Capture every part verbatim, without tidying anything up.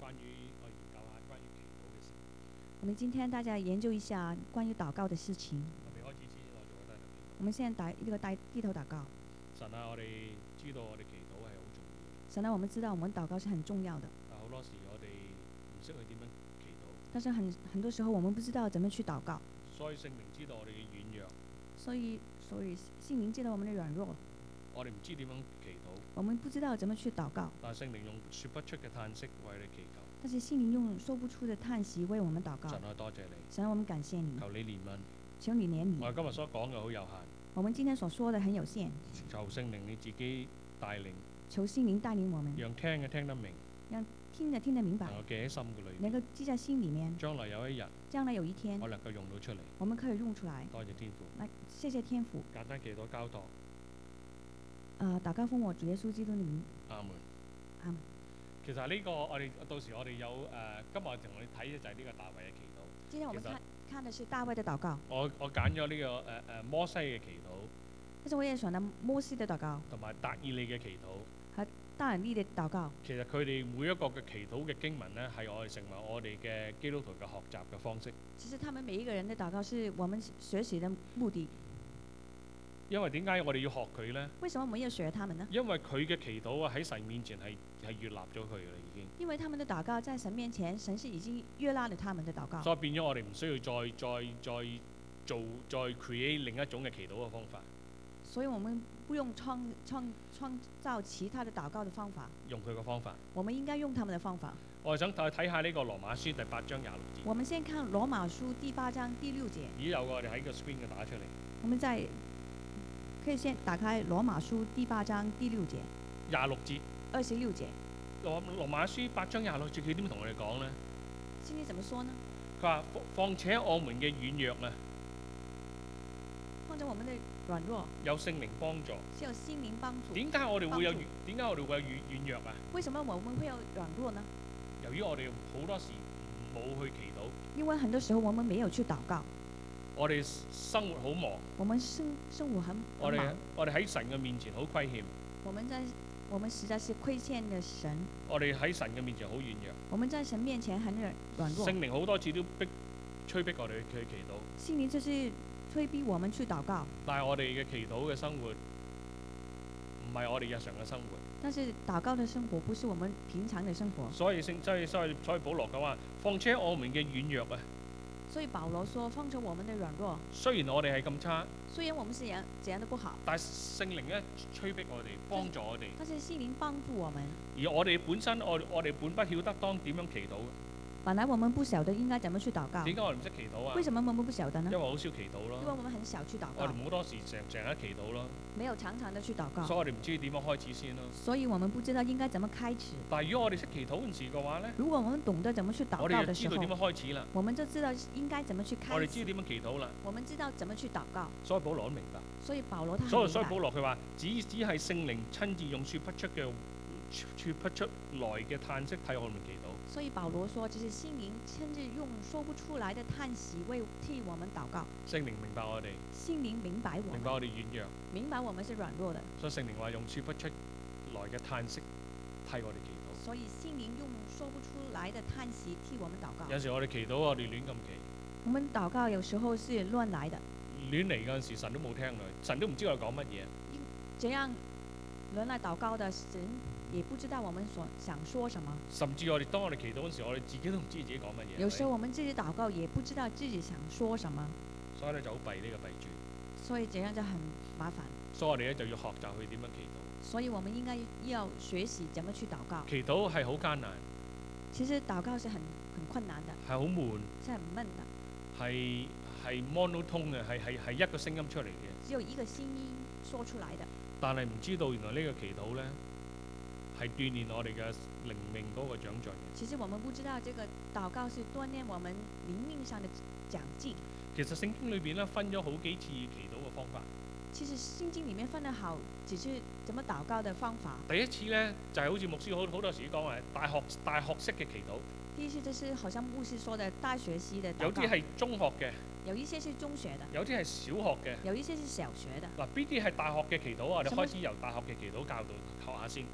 關於我哋研究下關於祈禱嘅事。 我們今天大家研究一下關於禱告的事情。 我未開始之前，我做個低頭祈我們現在打呢個低低頭禱告。 禱。神啊，我哋知道我哋祈禱係好重要嘅。 神啊，我們知道我們禱告是很重要的。 但好多時我哋唔識去點樣祈禱。 但是很很多時候我們不知道怎麼去禱告。 所以聖靈知道我哋嘅軟弱。 所以所以聖靈知道我們的軟弱。 我哋唔知點樣祈禱。 我們不知道怎麼去禱告。 但聖靈用説不出嘅嘆息為你祈求。 但是聖靈用說不出的嘆息為我們禱告。 神啊，多謝你。 神啊，我們感謝你。 求你憐憫。 求你憐憫。 我哋今日所講嘅好有限。 我們今天所說的很有限。 求聖靈你自己帶領。 求聖靈帶領我們。 讓聽嘅聽得明。 讓聽的聽得明白。 能夠記喺心嘅裏面。 能夠記在心裡面。 將來有一日。 將來有一天。 我能夠用到出嚟。 我們可以用出來。 多謝天父。 來，謝謝天父。 簡單祈禱交託。 啊、呃，禱告奉我主耶穌基督的名。 阿門。 阿門。 其實呢、這個我哋到時我哋有誒、呃，今日同我哋睇嘅就係呢個大衛嘅祈禱。 今天我們看看的是大衛的禱告。 我我揀咗呢個誒誒、呃、摩西嘅祈禱。 但是我也選了摩西的禱告。 同埋達以利嘅祈禱。 和大以利的禱告。 其實佢哋每一個嘅祈禱嘅經文咧，係我哋成為我哋嘅基督徒嘅學習嘅方式。 其實他們每一個人的禱告是我們學習的目的。 因為點解我哋要學佢呢？ 為什麼我們要學他們呢？ 因為佢嘅祈禱啊喺神面前係係悅納咗佢嘅啦，已經。 因為他們的禱告在神面前，神是已經悅納了他們的禱告。 所以變咗我哋唔需要再再再做再 create 另一種嘅祈禱嘅方法。 所以我們不用創創創造其他的禱告的方法。 用佢嘅方法。 我們應該用他們的方法。 我係想睇睇下呢個羅馬書第八章廿六節。 我們先看羅馬書第八章第六節。 已經有個我哋喺個 screen 嘅打出嚟。 我們在可以先打開羅馬書第八章第六節。 廿六節。 二十六節。 羅羅馬書八章廿六節，佢點同我哋講呢？ 聖經怎麼說呢？ 佢話：況且我們嘅軟弱啊， 況且我們的軟弱有聖靈幫助。 是有聖靈幫助。 點解我哋會有點解我哋會有軟軟弱啊？ 為什麼我們會有軟弱呢？ 由於我哋好多時冇去祈禱。 因為很多時候我們沒有去禱告。 我哋生活好忙。 我們生生活很我哋我哋喺神嘅面前好虧欠。 我們在我們實在是虧欠嘅神。 我哋喺神嘅面前好軟弱。 我們在神面前很軟弱。 聖靈好多次都逼催逼我哋去祈禱。 聖靈就是催逼我們去禱告。 但係我哋嘅祈禱嘅生活唔係我哋日常嘅生活。 但是禱告嘅生活不是我們平常嘅生活。 所以聖所以所以所以保羅講話，況且我們嘅軟弱啊。 所以保羅說，況且我們的軟弱。 雖然我哋係咁差。 雖然我們是樣怎樣都不好。 但係聖靈咧催逼我哋，幫助我哋。 但是聖靈幫助我們。 而我哋本身，我我哋本不曉得當點樣祈禱。 本來我們不曉得應該怎麼去禱告。 點解我哋唔識祈禱啊？ 為什麼我們不曉得呢？ 因為好少祈禱咯。 因為我們很少去禱告。 我哋好多時成成日祈禱咯。 沒有常常的去禱告。 所以我哋唔知點樣開始先咯。 所以我們不知道應該怎麼開始。 但係如果我哋識祈禱嗰陣時嘅話咧， 如果我們懂得怎麼去禱告的時候， 我哋就知道點樣開始啦。 我們就知道應該怎麼去開始。 我哋知道點樣祈禱啦。 我們知道怎麼去禱告。 所以保羅都明白。 所以保羅他所以所以保羅佢話，只只係聖靈親自用説不出嘅説不出來嘅嘆息替我們祈禱。 所以保羅說，就是聖靈親自用說不出來的嘆息為替我們禱告。 聖靈明白我哋。 聖靈明白我們。 明白我哋軟弱。 明白我們是軟弱的。 所以聖靈話用説不出來嘅嘆息替我哋祈禱。 所以聖靈用說不出來的嘆息替我們禱告。 有時我哋祈禱，我哋亂咁祈。 我們禱告有時候是亂來的。 亂嚟嗰陣時，神都冇聽佢，神都唔知我講乜嘢。 這樣亂來禱告的神也不知道我們所想說什麼。 甚至我哋當我哋祈禱嗰時，我哋自己都唔知自己講乜嘢。 有時候我們自己禱告也不知道自己想說什麼。 所以咧就好弊呢個弊處。 所以這樣就很麻煩。 所以我哋咧就要學習去點樣祈禱。 所以我們應該要學習怎麼去禱告。 祈禱係好艱難。 其實禱告是很很困難的。 係好悶。 是很悶的。 係係 monotone 嘅，係係係一個聲音出嚟嘅。 只有一個聲音說出來的。但係唔知道原來呢個祈禱咧係鍛鍊我哋嘅靈命嗰個長進。 其實我們不知道這個禱告是鍛鍊我們靈命上的長進。 其實聖經裏邊咧分咗好幾次祈禱嘅方法。 其實聖經裡面分得好幾次怎麼禱告的方法。 第一次咧就係、是、好似牧師好好多時講話大學大學式嘅祈禱。 第一次就是好像牧師說的大學式的禱告。 有啲係中學嘅。 有一些是中學的。 有啲係小學嘅。 有一些是小學的。 嗱，邊啲係大學嘅祈禱啊？我哋開始由大學嘅祈禱教導學下先。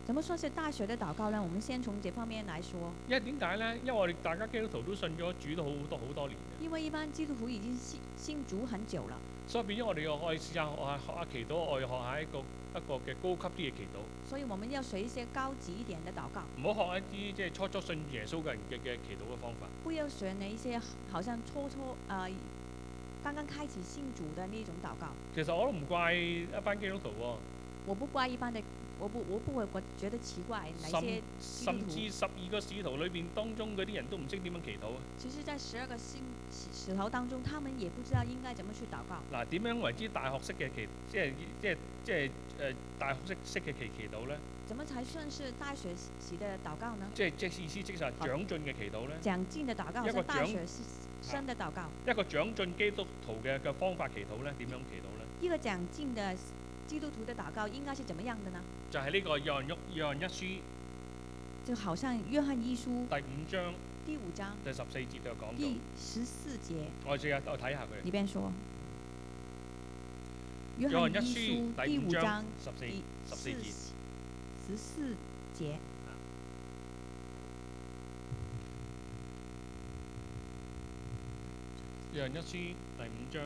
怎麼算是大水的禱告呢？我們先從這方面來說， 因為點解咧？因為我哋大家基督徒都信咗主都好多好多年嘅， 因為一般基督徒已經信信主很久了， 所以變咗我哋要可以試下學下學下祈禱，我哋學下一個一個嘅高級啲嘅祈禱， 所以我們要學一些高級一點的禱告， 唔好學一啲即係初初信耶穌嘅人嘅嘅祈禱嘅方法。 不要學那一些好像初初呃剛剛開始信主的那種禱告。 其實我都唔怪一班基督徒喎、 我不怪一般的，我不我不會覺覺得奇怪，哪些基督甚徒至十二個使徒裏邊當中嗰啲人都唔識點樣祈禱啊！ 其實在十二個信使徒當中，他們也不知道應該怎麼去禱告。 嗱，點樣為之大學式嘅祈，即係即係即係誒大學式式嘅祈祈禱咧？ 怎麼才算是大學習的禱告呢？ 即係即係意思即係長進嘅祈禱咧？ 長進的禱告一個是大長學生的禱告。 一個長進基督徒嘅嘅方法祈禱咧，點樣祈禱咧？ 一個長進的基督徒的禱告應該是怎麼樣的呢？ 就係呢個約翰一約翰一書就好像約翰一書第五章第五章第十四節就講第到， 十四節我試下我睇下佢。 裏邊說，約約翰一翰一書書第五章第五章十四第十四節。 十四節。 約翰一書第五章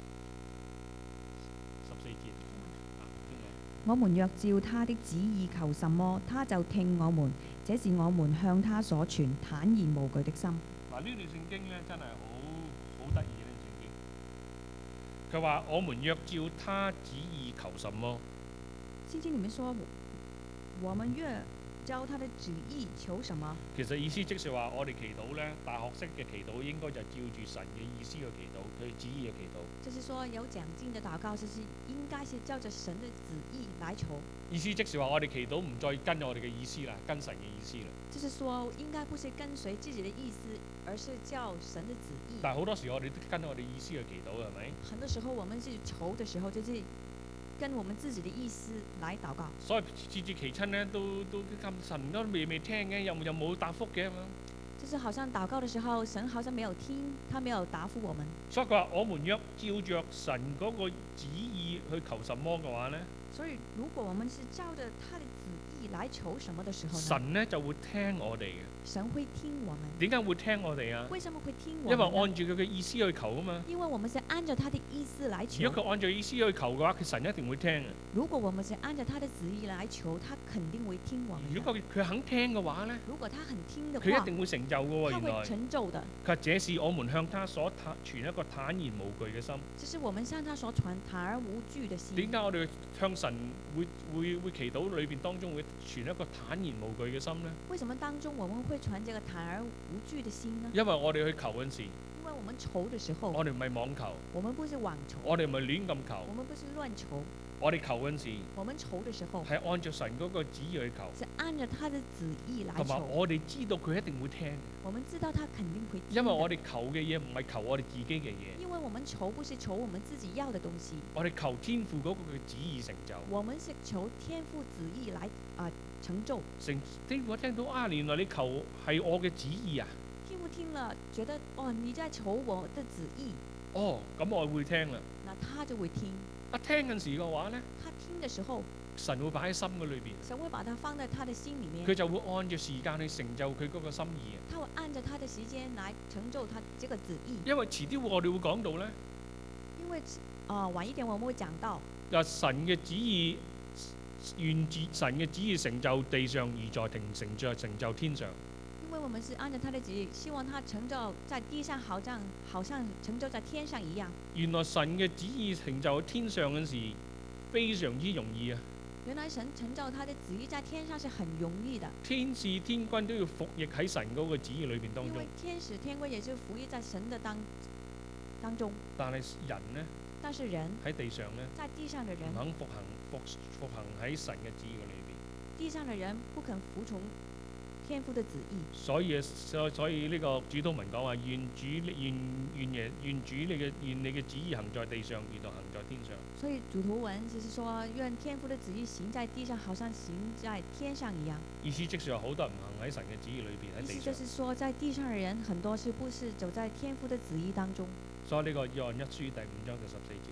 十四節。啊邊個我們若照他的旨意求什麼，他就聽我們。這是我們向他所存坦然無懼的心。 嗱，呢段聖經咧真係好好得意嘅呢段聖經。佢話：我們若照他旨意求什麼， 聖經裡面說，我們若照他的旨意求什麼， 其實意思即係話我哋祈禱咧，大學式嘅祈禱應該就照住神嘅意思去祈禱，佢旨意嘅祈禱。 就是說有長進的禱告，就是應該是照着神的旨意來求。 意思即係話我哋祈禱唔再跟我哋嘅意思啦，跟神嘅意思啦。 就是說應該不是跟隨自己的意思，而是照神的旨意。 但係好多時我哋都跟我哋意思去祈禱，係咪？ 很多時候我們是求的時候，就是跟我們自己的意思來禱告。 所以次次祈親咧，都都咁神都未未聽嘅，又又冇答覆嘅咁樣。 就是好像禱告的時候，神好像沒有聽，他沒有答覆我們。 所以佢話：我們若照着神嗰個旨意去求什麼嘅話咧， 所以如果我們是照着他的旨意來求什麼的時候呢， 神咧就會聽我哋嘅。 神會聽我們。 點解會聽我哋啊？ 為什麼會聽我因為們呢？ 按住佢嘅意思去求啊嘛。 因為我們是按照他的意思來求。 如果佢按照意思去求嘅話，佢神一定會聽嘅。 如果我們是按照他的旨意來求，他肯定會聽我們的。 如果佢佢肯聽嘅話咧， 如果他很聽的話， 佢一定會成就嘅喎。 他會原來成就的。 佢話這是我們向他所坦存一個坦然無懼嘅心。 這是我們向他所傳坦而無懼的心。 點解我哋向神會會會祈禱裏邊當中會存一個坦然無懼嘅心呢？ 為什麼當中我們會傳這個坦而無懼的心呢？ 因為我哋去求嗰陣時， 因為我們求的時候， 我哋唔係妄求， 我們不是妄求， 我哋唔係亂咁求， 我們不是亂求， 我哋求嗰陣時我們求的時候係按照神嗰個旨意去求， 是按照他的旨意來同埋求。 我哋知道佢一定會聽， 我們知道他肯定會聽的。 因為我哋求嘅嘢唔係求我哋自己嘅嘢， 因為我們求不是求我們自己要的東西， 我哋求天父嗰個嘅旨意成就。 我們是求天父旨意來啊、呃、成就。 成天父聽到啊，原來你求係我嘅旨意啊！ 天父聽了覺得哦，你在求我的旨意， 哦，咁我會聽啦。 那他就會聽。 一聽嗰陣時嘅話咧， 他聽的時候， 神會擺喺心嘅裏邊， 神會把它放在他的心裡面。 佢就會按照時間去成就佢嗰個心意啊！ 他會按照他的時間來成就他這個旨意。 因為遲啲我哋會講到咧， 因為啊、呃，晚一點我們會講到， 就神嘅旨意，願旨神嘅旨意成就地上，而在停成就成就天上。 因為我們是按照他的旨意，希望他成就在地上，好像好像成就在天上一樣。 原來神嘅旨意成就喺天上嗰時，非常之容易啊！ 原來神成就他的旨意在天上是很容易的， 天使天軍都要服役喺神嗰個旨意裏邊當中因為。天使天軍也是服役在神的當當中。 但係人呢， 但是人喺地上呢， 在地上的人唔，肯服行服服行喺神嘅旨意嘅裏邊。 地上的人不肯服從天父的旨意。 所以所所以呢個主禱文講話，願主願願耶願主你嘅願你嘅旨意行在地上，如同行在天上。 所以主禱文就是說，願天父的旨意行在地上，好像行在天上一樣。 意思即係話好多人唔行喺神嘅旨意裏邊喺地上意思就。是說，在地上的人很多是不是走在天父的旨意當中？ 所以呢個約翰一書第五章第十四節嘅話，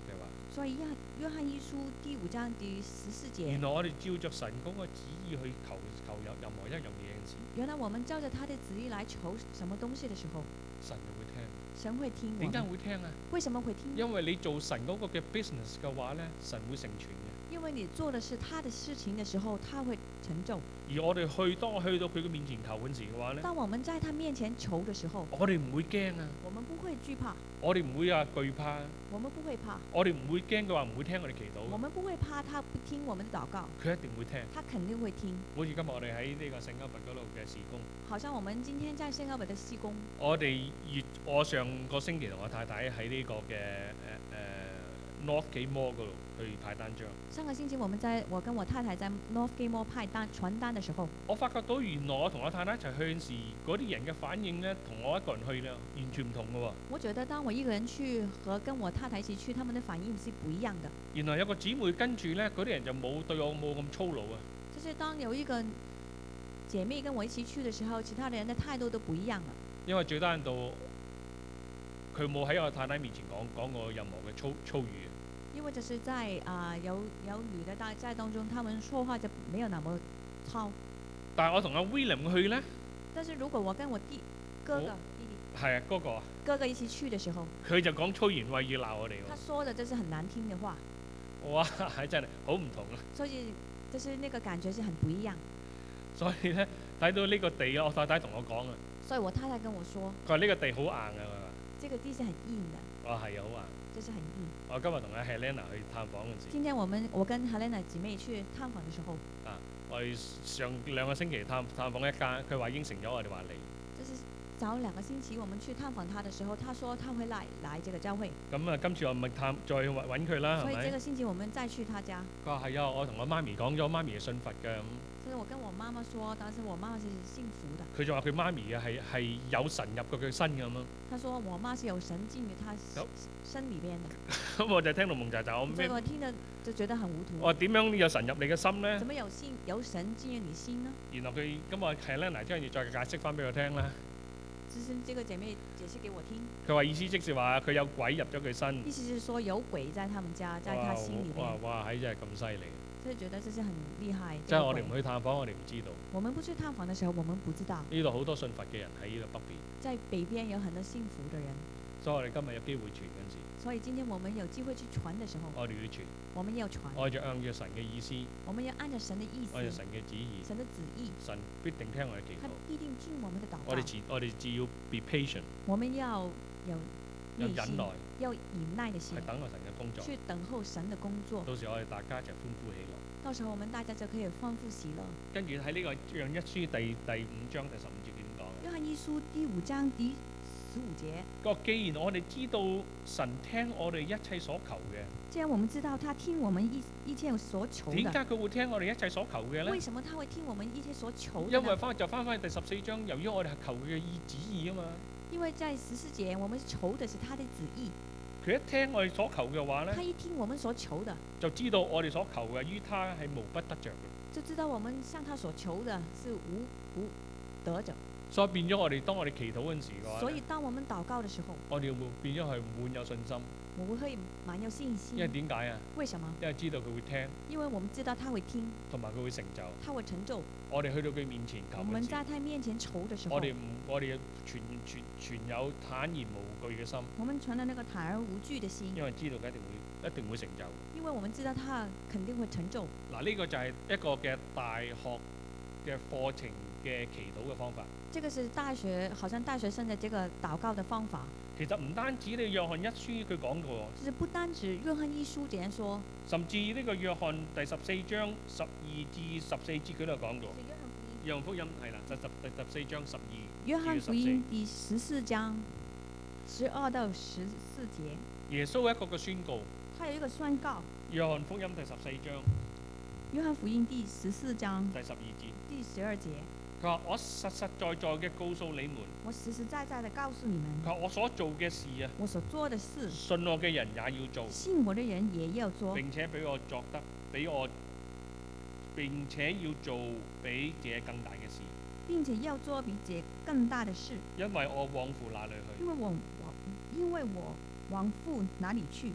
所以約約翰一書第五章第十四節原，來我哋照着神嗰個旨意去求求有任何一樣嘢嘅時， 原來我們照着他的旨意來求什麼東西的時候， 神就會聽。 神會聽我點解們。 會聽啊？ 為什麼會聽？ 因為你做神嗰個嘅 business 嘅話咧，神會成全嘅。 因為你做的是他的事情的時候，他會成就。 而我哋去當我去到佢嘅面前求嗰時嘅話咧， 當我們在他面前求的時候， 我哋唔會驚啊， 我們不會懼怕， 我哋唔會啊懼怕， 我們不會怕， 我哋唔會驚佢話唔會聽我哋祈禱， 我們不會怕他不聽我們的禱告， 佢一定會聽。 他肯定會聽。 好似今日我哋喺呢個聖經文嗰度嘅事工， 好像我們今天在聖奧本的施工， 我哋月我上個星期同我太太喺呢個嘅誒誒 North Gate Mall 嗰度去派單張， 上個星期我們在我跟我太太在 North Gate Mall 派單傳單的時候， 我發覺到原來我同我太太一齊去時，嗰啲人嘅反應咧，同我一個人去咧完全唔同嘅喎。 我覺得當我一個人去和跟我太太一起去，他們的反應是不一樣的。 原來有個姊妹跟住咧，嗰啲人就冇對我冇咁粗魯啊。 就是當有一個姐妹跟我一起去的時候，其他的人的態度都不一樣了。 因為最低限度佢冇喺我太太面前講講過任何嘅粗粗語。 因為就是在啊、呃、有有女的在在當中，他們說話就沒有那麼糙。 但係我同阿 William 去咧， 但是如果我跟我弟哥哥、 我弟弟係啊嗰個啊， 哥哥一起去的時候， 佢就講粗言穢語鬧我哋他喎。 說的就是很難聽的話， 哇！係真係好唔同啊。 所以就是那個感覺是很不一樣。 所以咧睇到呢個地啊，我太太同我講啊， 所以我太太跟我說， 佢話呢個地好硬啊。佢話這個地是很硬的， 我話係啊，好硬。 就是很硬。 我今日同阿 Helena 去探訪嗰陣時， 今天我們我跟 Helena 姊妹去探訪的時候， 啊，我哋上兩個星期探探訪一間，佢話應承咗我哋話嚟。 就是早兩個星期我們去探訪他的時候，他說他會來來這個教會， 咁啊，今次我咪探再揾揾佢啦，係咪所以這個？星期我們再去他家。 佢話係啊，我同我媽咪講咗，媽咪係信佛嘅咁。 所以我跟我媽媽說，但是我媽媽是信服的。 佢就話佢媽咪啊係係有神入過佢身咁咯。 她說我媽是有神進入她有身裏邊的， 咁我就聽到蒙查查，我所咩？ 以我聽得就覺得很糊塗。 我話點樣有神入你嘅心咧怎？麼有信有神進入你心呢？ 然後佢咁我 Helena 將要再解釋翻俾佢聽啦。 就是這個姐妹解釋給我聽， 佢話意思即是話佢有鬼入咗佢身。 意思是說有鬼在他們家，在他心裏邊， 哇哇！係真係咁犀利。 所以覺得這是很厲害。 即係我哋這個鬼唔去探訪，我哋唔知道。 我們不去探訪的時候，我們不知道， 呢度好多信佛嘅人喺呢度北邊， 在北邊有很多幸福的人， 所以我哋今日有機會傳嗰陣時， 所以今天我們有機會去傳的時候， 我哋要傳， 我們要傳， 我哋就按照神嘅意思， 我們要按照神的意思按照，神嘅旨意， 神的旨意， 神必定聽我哋祈他禱。 必定聽我們的禱我哋告。 只我哋只要 be patient， 我們要有有耐心忍耐， 要忍耐的心係，等候神嘅工作。 去等候神的工作。 到時我哋大家一齊歡呼喜樂。 到時候我們大家就可以歡呼喜樂。 跟住喺呢個約一書第第五章第十五節點講？ 約翰一書第五章第十五節， 個既然我哋知道神聽我哋一切所求嘅， 既然我們知道他聽我們一一切所求點解的， 佢會聽我哋一切所求嘅咧為？什麼他會聽我們一切所求的因為呢？ 翻就翻返去第十四章，由於我哋係求佢嘅意旨意啊嘛。 因為在十四節，我們求的是他的旨意。 佢一聽我哋所求嘅話咧他，一聽我們所求的， 就知道我哋所求嘅於他係無不得着嘅。 就知道我們向他所求的是無不得着。 所以變咗我哋當我哋祈禱嗰陣時嘅話咧， 所以當我們禱告的時候， 我哋會變咗係滿有信心， 我們會滿有信因為心。 點解啊？ 為什麼？ 因為知道佢會聽， 因為我們知道他會聽， 同埋佢會成就。 他會成就。 我哋去到佢面前求我們嗰陣時， 在他面前求的時候我，哋唔我哋全全全有坦然無懼嘅心， 我們存了那個坦然無懼的心， 因為知道佢一定會一定會成就。 因為我們知道他肯定會成就。 嗱，呢個就係一個嘅大學嘅課程嘅祈禱嘅方法。 這個是大學，好像大學生的這個禱告的方法。 其實唔單止你約翰一書佢講過， 就是不單止約翰一書這樣說， 甚至呢個約翰第十四章十二至十四節佢都有講過。約翰福音係啦，就十第十四章十二。 約翰福音第十四章十二到十四節， 耶穌一個嘅宣告。 他有一個宣告。 約翰福音第十四章約翰福音第十四章第十二節， 第十二節， 佢話：我實實在在嘅告訴你們， 我實實在在的告訴你們， 佢話我所做嘅事啊， 我所做的事， 信我嘅人也要做， 信我的人也要做， 並且俾我作得比我並且要做比這更大嘅事， 並且要做比這更大的事， 因為我往父那裏去。 因為我我因為我往父哪裡去。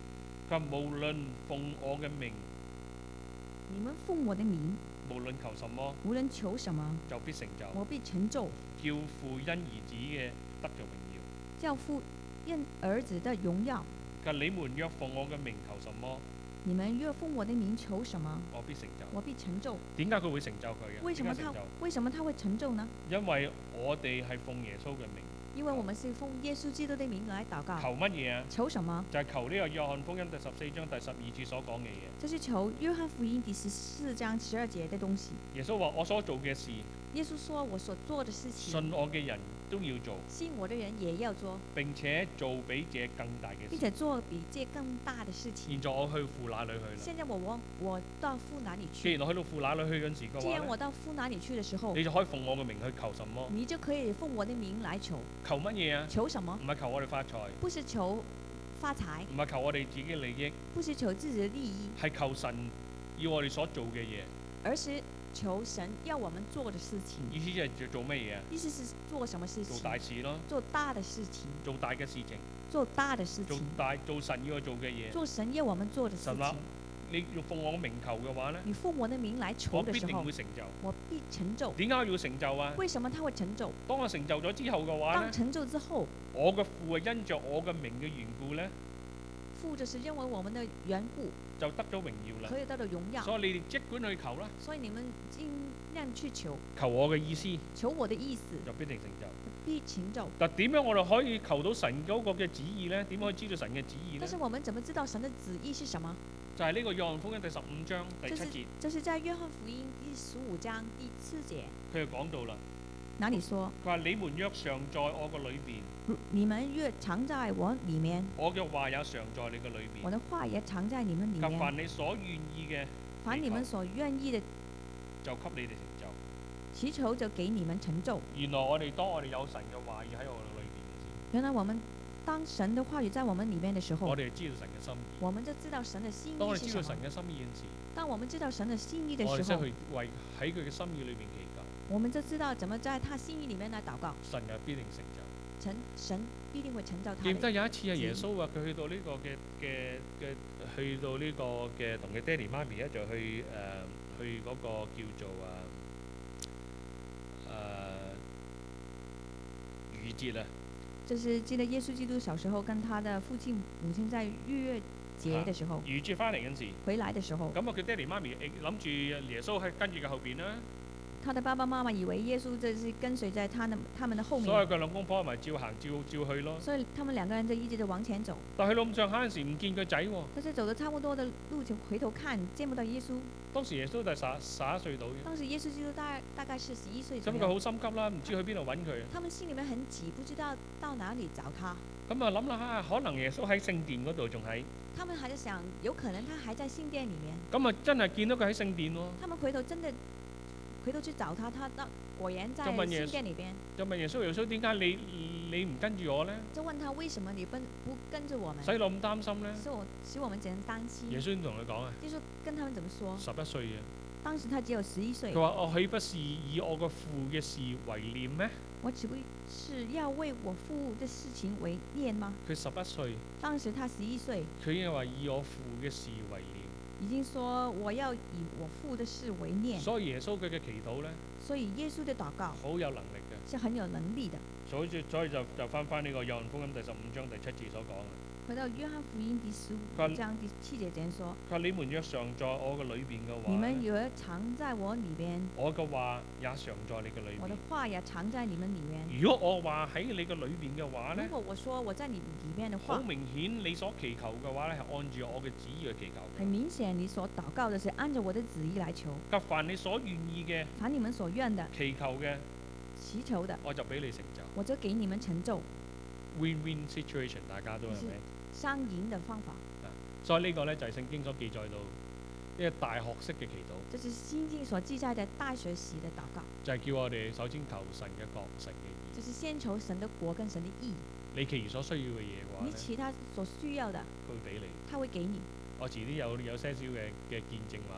佢話無論奉我嘅名， 你們奉我的名， 無論求什麼， 無論求什麼， 就必成就， 我必成就， 叫父因兒子嘅得着榮耀。 叫父因兒子的榮耀。 佢話你們若奉我嘅名求什麼， 你們若奉我的名求什麼， 我必成就。 我必成就。 點解佢會成就佢嘅？ 為什麼他點解成就？ 為什麼他會成就呢？ 因為我哋係奉耶穌嘅名， 因為我們是奉耶穌基督的名來禱告。 求乜嘢啊？ 求什麼？ 就係求呢個約翰福音第十四章第十二節所講嘅嘢。 就是求約翰福音第十四章十二節的東西。 耶穌話：我所做嘅事， 耶穌說我所做的事情， 信我嘅人都要做， 信我的人也要做， 並且做比這更大嘅事。 並且做比這更大的事情。 現在我去父那裏去啦。 現在我我我到父那裡既去。 然我去到父那裏去嗰陣時嘅既然我話呢， 到父那裡去的時候， 你就可以奉我嘅名去求什麼？ 你就可以奉我的名來求。 求乜嘢啊？ 求什麼？ 唔係求我哋發財， 不是求發財， 唔係求我哋自己嘅利益， 不是求自己的利益， 係求神要我哋所做嘅嘢。 而是求神要我們做的事情。 意思就係做做乜嘢啊？ 意思是做什麼事情？ 做大事咯， 做大的事情， 做大嘅事情， 做大的事做情， 大做神要我做嘅嘢。 做神要我們做的事神話情。 你要奉我嘅名求嘅話呢， 你奉我的名來我求的時候必定會，成就。 我必成就。 點解我要成就啊？ 為什麼他會成就？ 當我成就咗之後嘅話呢， 當成就之後， 我嘅父係因着我嘅名嘅緣故呢， 父就是因為我們的緣故， 就得咗榮耀啦。 可以得到榮耀。 所以你哋即管去求啦， 所以你們盡量去求， 求我嘅意思求我的意思， 就必定成就。 必成就。 但點樣我哋可以求到神嗰個嘅旨意呢？點可以知道神嘅旨意呢但？是我們怎麼知道神的旨意是什麼？ 就係呢個約翰福音第十五章第七節， 就是在約翰福音第十五章第四節， 佢就講到啦。 哪裡說？ 佢話：你們若常在我個裏邊， 你們若常在我裡面， 我嘅話也常在你嘅裏邊。 我的話也常在你們裡及面。 凡你所願意嘅， 凡你們所願意的， 就給你哋成就。 祈求就給你們成就。 原來我哋當我哋有神嘅話語喺我哋裏邊嘅時原來我們當神的話語在我們裡面的時候， 候， 我哋就知道神嘅心意。 我們就知道神的心當我哋意是什麼。 知道神嘅心意嘅時， 當我們知道神的心意的我哋時候， 識去為喺佢嘅心意裏邊祈求， 我們就知道怎麼在他心意裡面來禱告， 神又必定成就。 成神必定會成就他記唔得的。 有一次啊，耶穌話佢去到呢個嘅嘅嘅，去到呢個嘅同佢爹哋媽咪一齊去誒、呃、去嗰個叫做啊誒逾節啊。 就是記得耶穌基督小時候跟他的父親母親在逾越節的時候， 逾節翻嚟嗰陣時， 回來的時候， 咁啊佢爹哋媽咪誒諗住耶穌喺跟住佢後邊啦， 他的爸爸媽媽以為耶穌就是跟隨在他的他們的後面， 所以佢兩公婆咪照行照照去咯。 所以他們兩個人就一直就往前走。 但係去到咁上下嗰陣時唔見佢仔喎， 但是走得差不多的路就回頭看，見不到耶穌。 當時耶穌就係十十一歲到嘅， 當時耶穌基督大大概是十一歲左咁佢右。 好心急啦，唔知去邊度揾佢。 他們心裡面很急，不知道到哪裡找他。 咁啊諗啦嚇，可能耶穌喺聖殿嗰度仲喺， 他們還在想，有可能他還在聖殿裡面。 咁啊真係見到佢喺聖殿喎， 他們回頭真的回頭去找他，他到果然在就問耶穌聖殿裡邊。 就問耶穌：耶穌點解你你唔跟住我呢？ 就問他為什麼你不不跟着我們？ 使我咁擔心呢？ 使我使我們怎樣擔心？ 耶穌點同佢講啊？ 耶穌跟他們怎麼說？ 十一歲嘅， 當時他只有十一歲佢。話：我豈不是以我個父嘅事為念咩？ 我豈不是要為我父的事情為念嗎？ 佢十一歲， 當時他十一歲， 佢已經話以我父嘅事為念。 已經說我要以我父的事為念。 所以耶穌佢嘅祈禱呢， 所以耶穌的禱告好有能力嘅。 是很有能力的。 所以所以就就翻翻呢個約翰福音第十五章第七節所講嘅。 回到約翰福音第十五佢話章第七節這樣說： 佢話你們若常在我嘅裏邊嘅話你們呢， 若常在我裡邊， 我嘅話也常在你嘅裏我的邊。 話也常在你們裡面。 如果我話喺你嘅裏邊嘅話呢如，果我說我在你裡面的好話， 明顯你所祈求嘅話呢，係按住我嘅旨意去祈求很嘅。 明顯你所禱告的是按照我的旨意來求。 及凡你所願意嘅凡你們所願的、 祈求嘅， 祈求的， 我就俾你成就。 我就給你們成就。 Win-win situation，大家都係咪？ 雙贏的方法。 所以呢個呢，就係聖經所記載到呢個大學式嘅祈禱， 這是心經所記載的大學習的禱告， 就係叫我哋首先求神嘅國、神嘅義。 就是先求神的國跟神的義。 你其餘所需要嘅嘢嘅話你呢， 其他所需要的， 佢會俾你。 他會給你。 我遲啲有有些少嘅嘅見證話俾你聽。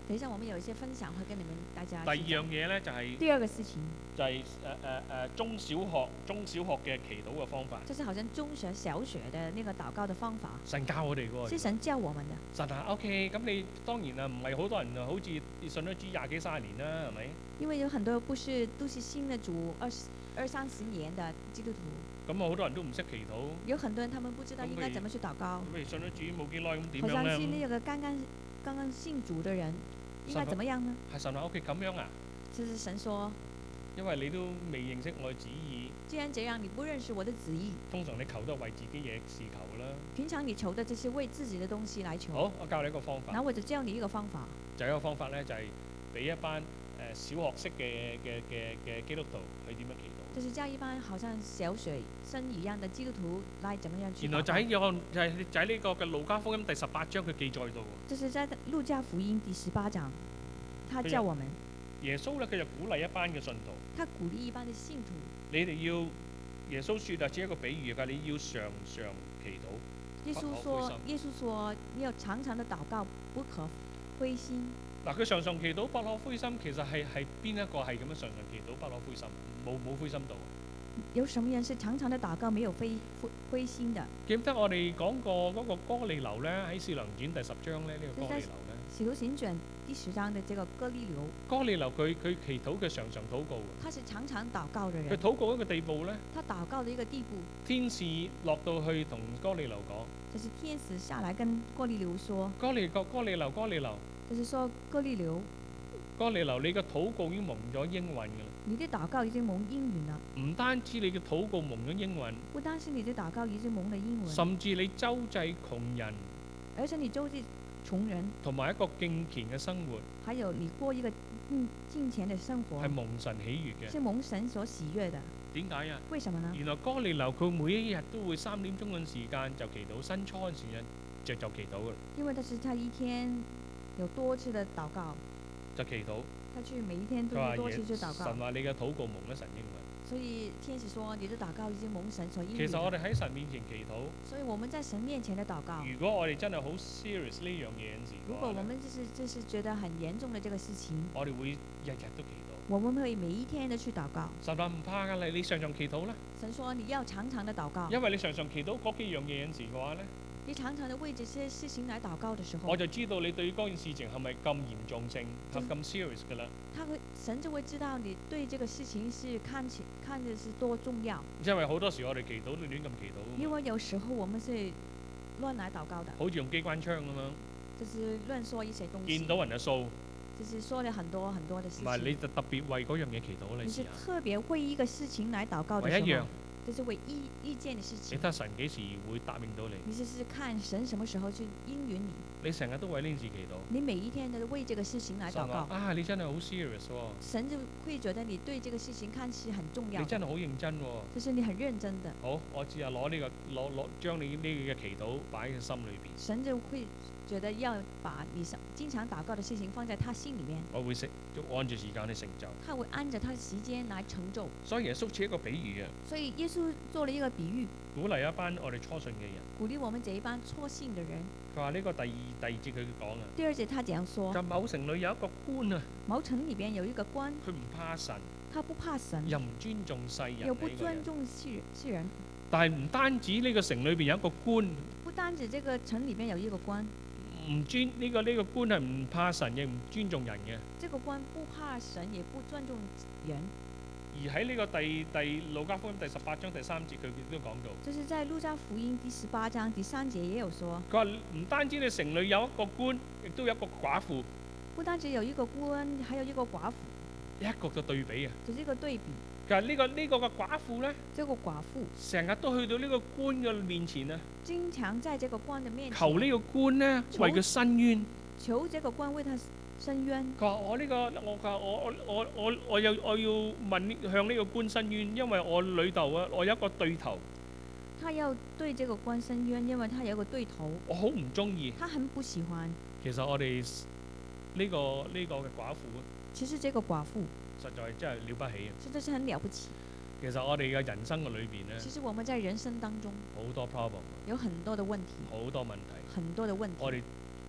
等一下，我們有一些分享會跟你們大家第二去講。 樣嘢咧就係、 第二個事情， 就係誒誒誒中小學中小學嘅祈禱嘅方法。 就是好像中學、小學的那個禱告的方法， 神教我哋嘅喎。 是神教我們的。 神啊，OK，咁你當然啊，唔係好多人啊，好似信咗主廿幾三十年啦，係咪？ 因為有很多不是都是信了主二十二三十年的基督徒， 咁啊，好多人都唔識祈禱。 有很多人他們不知道咁應該怎麼去禱告。 咁譬如信咗主冇幾耐，咁點好像樣咧？ 信那個剛剛剛剛信主的人，應該怎麼樣呢？ 係神話 OK 咁樣啊？ 就是神說， 因為你都未認識我嘅旨意， 既然這樣，你不認識我的旨意， 通常你求都係為自己嘢事求啦。 平常你求的這是為自己的東西來求。 好，我教你一個方法， 然後我就教你一個方法， 就係一個方法咧，就係俾一班誒小學識嘅嘅嘅嘅基督徒去點樣祈禱。 就是教一般好像小學生一樣的基督徒來怎麼樣去禱告。 原來就喺個就係就喺呢個嘅路加福音第十八章佢記載到喎。 就是在路加福音第十八章，他教我們， 耶穌咧佢就鼓勵一班嘅信徒， 他鼓勵一般的信徒， 你哋要耶穌説啊，只係一個比喻㗎，你要常常祈禱。 耶穌說，耶穌說你要常常的禱告，不可灰心。 嗱，佢常常祈禱不可灰心，其實係係邊一個係咁樣常常祈禱不可灰心？冇冇灰心到？ 有什麼人是常常的禱告沒有灰灰灰心的？ 記唔得我哋講過嗰個哥利流咧，喺《使徒行傳》第十章咧，呢、這個哥利流咧， 《使徒行傳》第十章的這個哥利流， 哥利流佢佢祈禱佢常常禱告， 他是常常禱告的人。 佢禱告一個地步咧， 他禱告的一個地步， 天使落到去同哥利流講， 就是天使下來跟哥利流說， 哥利哥哥利流哥利流， 就是說哥利流， 哥利流，你嘅禱告已經蒙咗應允㗎啦。 你的禱告已經蒙應允了。 唔單止你嘅禱告蒙咗應允， 不單是你的禱告已經蒙了應允， 甚至你周濟窮人， 而且你周濟窮人， 同埋一個敬虔嘅生活， 還有你過一個敬敬虔的生活， 係蒙神喜悅嘅。 是蒙神所喜悅的。 點解啊？ 為什麼呢？ 原來哥利流佢每一日都會三點鐘嘅時間就祈禱，新初嘅時間就就祈禱㗎啦， 因為他是他一天有多次的禱告， 就祈禱。 他去每一天都佢話有多次去禱神告， 話你嘅禱告蒙咗神應允。 所以天使說你的禱告已經蒙神所應允。 其實我哋喺神面前祈禱， 所以我們在神面前的禱告， 如果我哋真係好 serious 呢樣嘢陣時如嘅話咧， 果我們就是就是覺得很嚴重的這個事情， 我哋會日日都祈禱。 我們會每一天的去禱告。 神話唔怕㗎，你你常常祈禱啦， 神說你要常常的禱告， 因為你常常祈禱嗰幾樣嘢陣時嘅話咧， 你常常的為這些事情來禱告的時候， 我就知道你對嗰件事情係咪咁嚴重性，係嗯咁 serious 㗎啦。 他會神就會知道你對這個事情是看起看的是多重要。 因為好多時我哋祈禱都亂咁祈禱㗎嘛， 因為有時候我們是亂來禱告的， 好似用機關槍咁樣， 就是亂說一些東西， 見到人就掃， 就是說了很多很多的事唔係你情。 就特別為嗰樣嘢祈禱你你是試下。 特別為一個事情來禱告的為一樣時候，，就是為一一件的事你情睇。下神幾時會答應到你？ 你就是看神什麼時候去應允你， 你成日都為呢件事祈禱。 你每一天都為這個事情來禱告， 神話啊，你真係好 serious 喎， 神就會覺得你對這個事情看是很重要的， 你真係好認真喎。 就是你很認真的。 好，我只係攞呢個攞攞將你呢個嘅祈禱擺喺心裏邊， 神就會覺得要把你想經常禱告的事情放在他心裡面， 我會食按住時間去成就。 他會按着他的時間來成就。 所以耶穌似一個比喻啊， 所以耶穌做了一個比喻， 鼓勵一班我哋初信嘅人。 鼓勵我們這一班初信的人。 佢話呢個第二第二節佢講啊， 第二節他這樣說： 就某城裏有一個官啊， 茅城裡邊有一個官， 佢唔怕神， 他不怕神， 又唔尊重世人又不呢個人尊重世世人。 但係唔單止呢個城裏邊有一個官， 不單止這個城裡邊有一個官， 唔尊呢個呢個官係唔怕神亦唔尊重人嘅。 這個官不怕神，也不尊重人。 而喺呢個第第路加福音第十八章第三節，佢亦都講到， 就是在路加福音第十八章第三節也有說， 佢話唔單止你城裏有一個官，亦都有一個寡婦， 不單止有一個官，還有一個寡婦， 一個嘅對比啊！ 就是一個對比。 佢話呢個呢個嘅寡婦咧， 這個寡婦成日都去到呢個官嘅面前啊， 經常在這個官的面前求呢個官咧求為佢伸冤。 求這個官為他伸冤。 佢話我呢個我佢話我我我我我有我要問呢向呢個官伸冤，因為我裏頭啊我有一個對頭， 他要對這個官伸冤，因為他有一個對頭， 我好唔中意。 他很不喜歡。 其實我哋呢個呢個嘅寡婦啊， 其實這個寡婦實在真係了不起啊！ 真的是很了不起。 其實我哋嘅人生嘅裏邊咧， 其實我們在人生當中好多 problem， 有很多的問題， 好多問題， 很多的問題。 我哋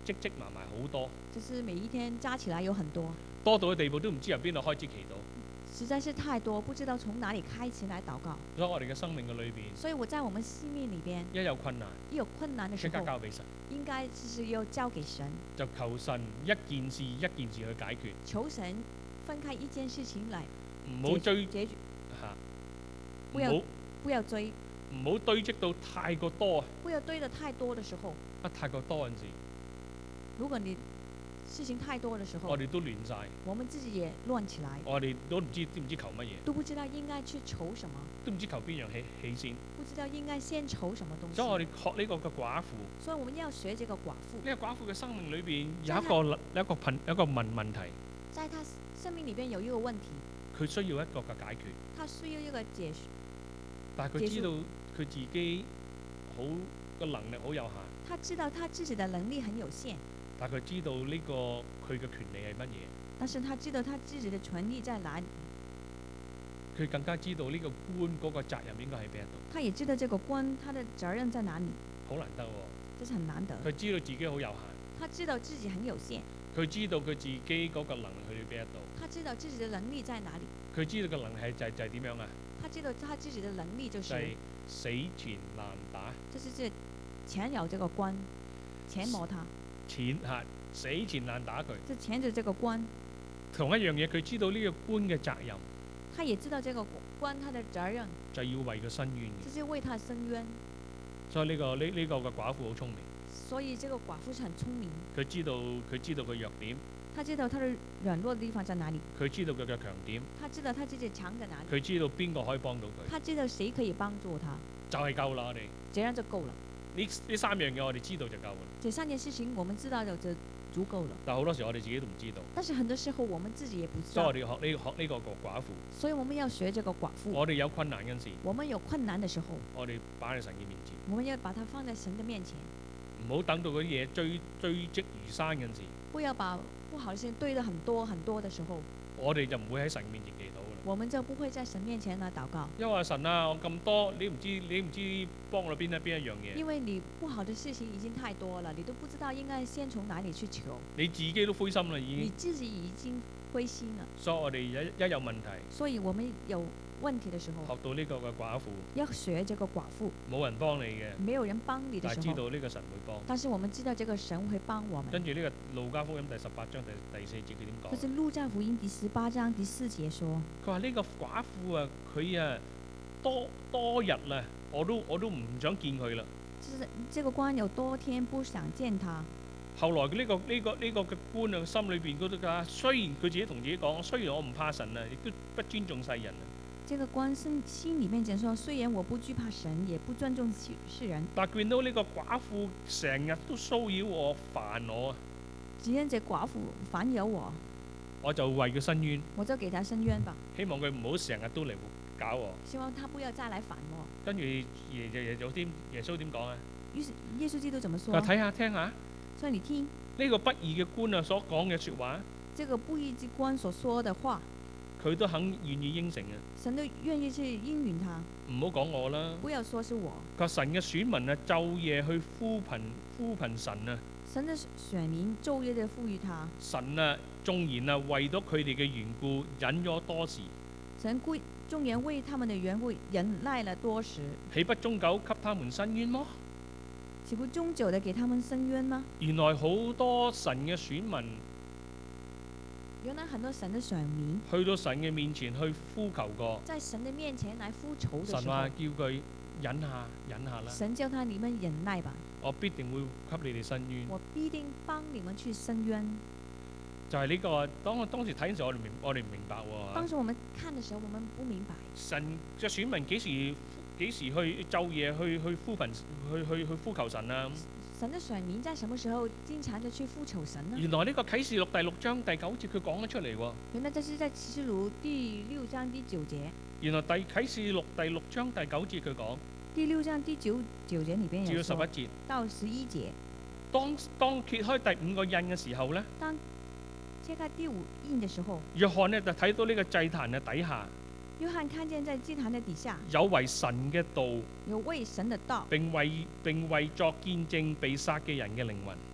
積積埋埋好多， 就是每一天加起來有很多， 多到嘅地步都唔知由邊度開始祈禱。 實在是太多，不知道從哪裡開始來禱告。 所以我哋嘅生命嘅裏邊， 所以我在我們生命裡邊， 一有困難， 一有困難的時即刻候， 交俾神， 應該就是要交給神， 就求神一件事一件事去解決， 求神分開一件事情來唔好追解決， 嚇，唔不要好不要追， 唔好堆積到太過多啊！ 不要堆得太多的時候， 啊，太過多嗰陣時， 如果你事情太多的時候我，哋都亂晒， 我們自己也亂起來， 我哋都唔知知唔知求乜嘢， 都不知道應該去求什麼， 都唔知求邊樣起起先。 不知道應該先求什麼東所以我西。 哋學呢個嘅寡婦， 所以我們要學這個寡婦， 呢個寡婦嘅生命裏邊有一個有一個問有一個問問題， 在她生命裡邊有一個問題， 佢需要一個嘅解決， 她需要一個解決， 但係佢知道佢自己好個能力好有限， 她知道她自己的能力很有限， 但係佢知道呢個佢嘅權利係乜嘢， 但是她知道她自己的權利在哪裡， 佢更加知道呢個官嗰個責任應該喺邊一度， 她也知道這個官她的責任在哪裡， 好難得喎。 這是很難得。 佢知道自己好有限， 她知道自己很有限， 佢知道佢自己嗰個能力去到邊一度， 她知道自己的能力在哪裡， 佢知道個能力係就係就係點樣啊？ 她知道她自己的能力就是就係死纏爛打， 就是這纏繞這個關，纏磨他， 纏嚇死纏爛打佢。 就纏着這個關。 同一樣嘢，佢知道呢個官嘅責任他也知道這個關他的責任， 就係要為佢伸冤嘅。 就是為他伸冤。 所以呢、個呢呢、個嘅寡婦好聰明， 所以這個寡婦是很聰明， 佢知道佢知道佢弱點， 他知道他的軟弱的地方在哪裡， 佢知道佢嘅強點， 他知道他自己強在哪裡， 佢知道邊個可以幫到佢， 他知道誰可以幫助他， 就係夠啦。我哋這樣就夠了。 呢呢三樣嘢我哋知道就夠啦。 這三件事情我們知道就就足夠了。 但係好多時我哋自己都唔知道， 但是很多時候我們自己也不知道所以我，哋要學呢、學呢個個寡婦。 所以我們要學這個寡婦。 我哋有困難嗰陣時， 我們有困難的時候， 我哋擺喺神嘅面前， 我們要把它放在神的面前， 唔好等到嗰啲嘢追追積如山嗰陣時， 不要把不好的事情堆得很多很多的時候， 我哋就唔會喺神面前祈禱噶啦。 我們就不會在神面前來禱告。 因為話神啊，我咁多，你唔知你唔知幫我邊一邊一樣嘢， 因為你不好的事情已經太多了，你都不知道應該先從哪裡去求， 你自己都灰心啦已經。 你自己已經灰心了。 所以我哋一一有問題， 所以我們有問題的時候， 學到呢個嘅寡婦， 要學這個寡婦， 冇人幫你嘅， 沒有人幫你的但係時候， 知道呢個神會幫。 但是我們知道這個神會幫我們。 跟住呢個路加福音第十八章第第四節佢點講？ 這是路加福音第十八章第四節說， 佢話呢個寡婦啊，佢啊多多日啦，我都我都唔想見佢啦。 就是這個官有多天不想見他。 後來呢、個呢、個呢、個嘅官啊，心裏邊覺得㗎，雖然佢自己同自己講，雖然我唔怕神啊，亦都不尊重世人啊， 這個官心心裡面講說，雖然我不懼怕神，也不尊重世世人， 但係見到呢個寡婦成日都騷擾我、煩我啊， 只因這寡婦煩擾我， 我就為佢伸冤， 我就給他伸冤吧， 希望佢唔好成日都嚟搞我。 希望他不要再來煩我。 跟住耶耶耶有啲耶穌點講啊？ 於是耶穌基督怎麼佢說？ 話睇下聽下所以你聽呢個不義嘅官啊所講嘅説話， 這個不義之官所說的話， 佢都肯願意應承啊！ 神都願意去應允他， 唔好講我啦。 不要說是我。 佢話神嘅選民啊，晝夜去呼貧呼貧神啊， 神的選民晝夜的賦予他， 神啊縱然啊為咗佢哋嘅緣故忍咗多時， 神故縱然為他們的緣故忍耐了多時， 豈不終久給他們伸冤麼？ 豈不終久的給他們伸冤嗎？ 原來好多神嘅選民原來很多神的選民去到神嘅面前去呼求過， 在神的面前來呼求的時候神話，叫佢忍下忍下啦， 神叫他你們忍耐吧， 我必定會給你哋伸冤。 我必定幫你們去伸冤。 就係呢、個當我當時睇嘅時候，我哋明我哋唔明白喎。 當時我們看的時候，我們不明白神嘅選民幾時幾時去晝夜去去呼貧去去去呼求神啊？ 神的選民在什麼時候經常的去呼求神呢？ 原來呢個啟示錄第六章第九節佢講咗出嚟喎。 原來這是在啟示錄第六章第九節。 原來第啟示錄第六章第九節佢講， 第六章第九九節裏邊至有說到十一節， 到十一節， 當當揭開第五個印嘅時候呢， 當揭開第五印的時候， 約翰呢就睇到呢個祭壇嘅底下約翰看見在祭壇的底下有為神嘅道， 有為神的道， 並為並為作見證被殺嘅人嘅靈魂。 並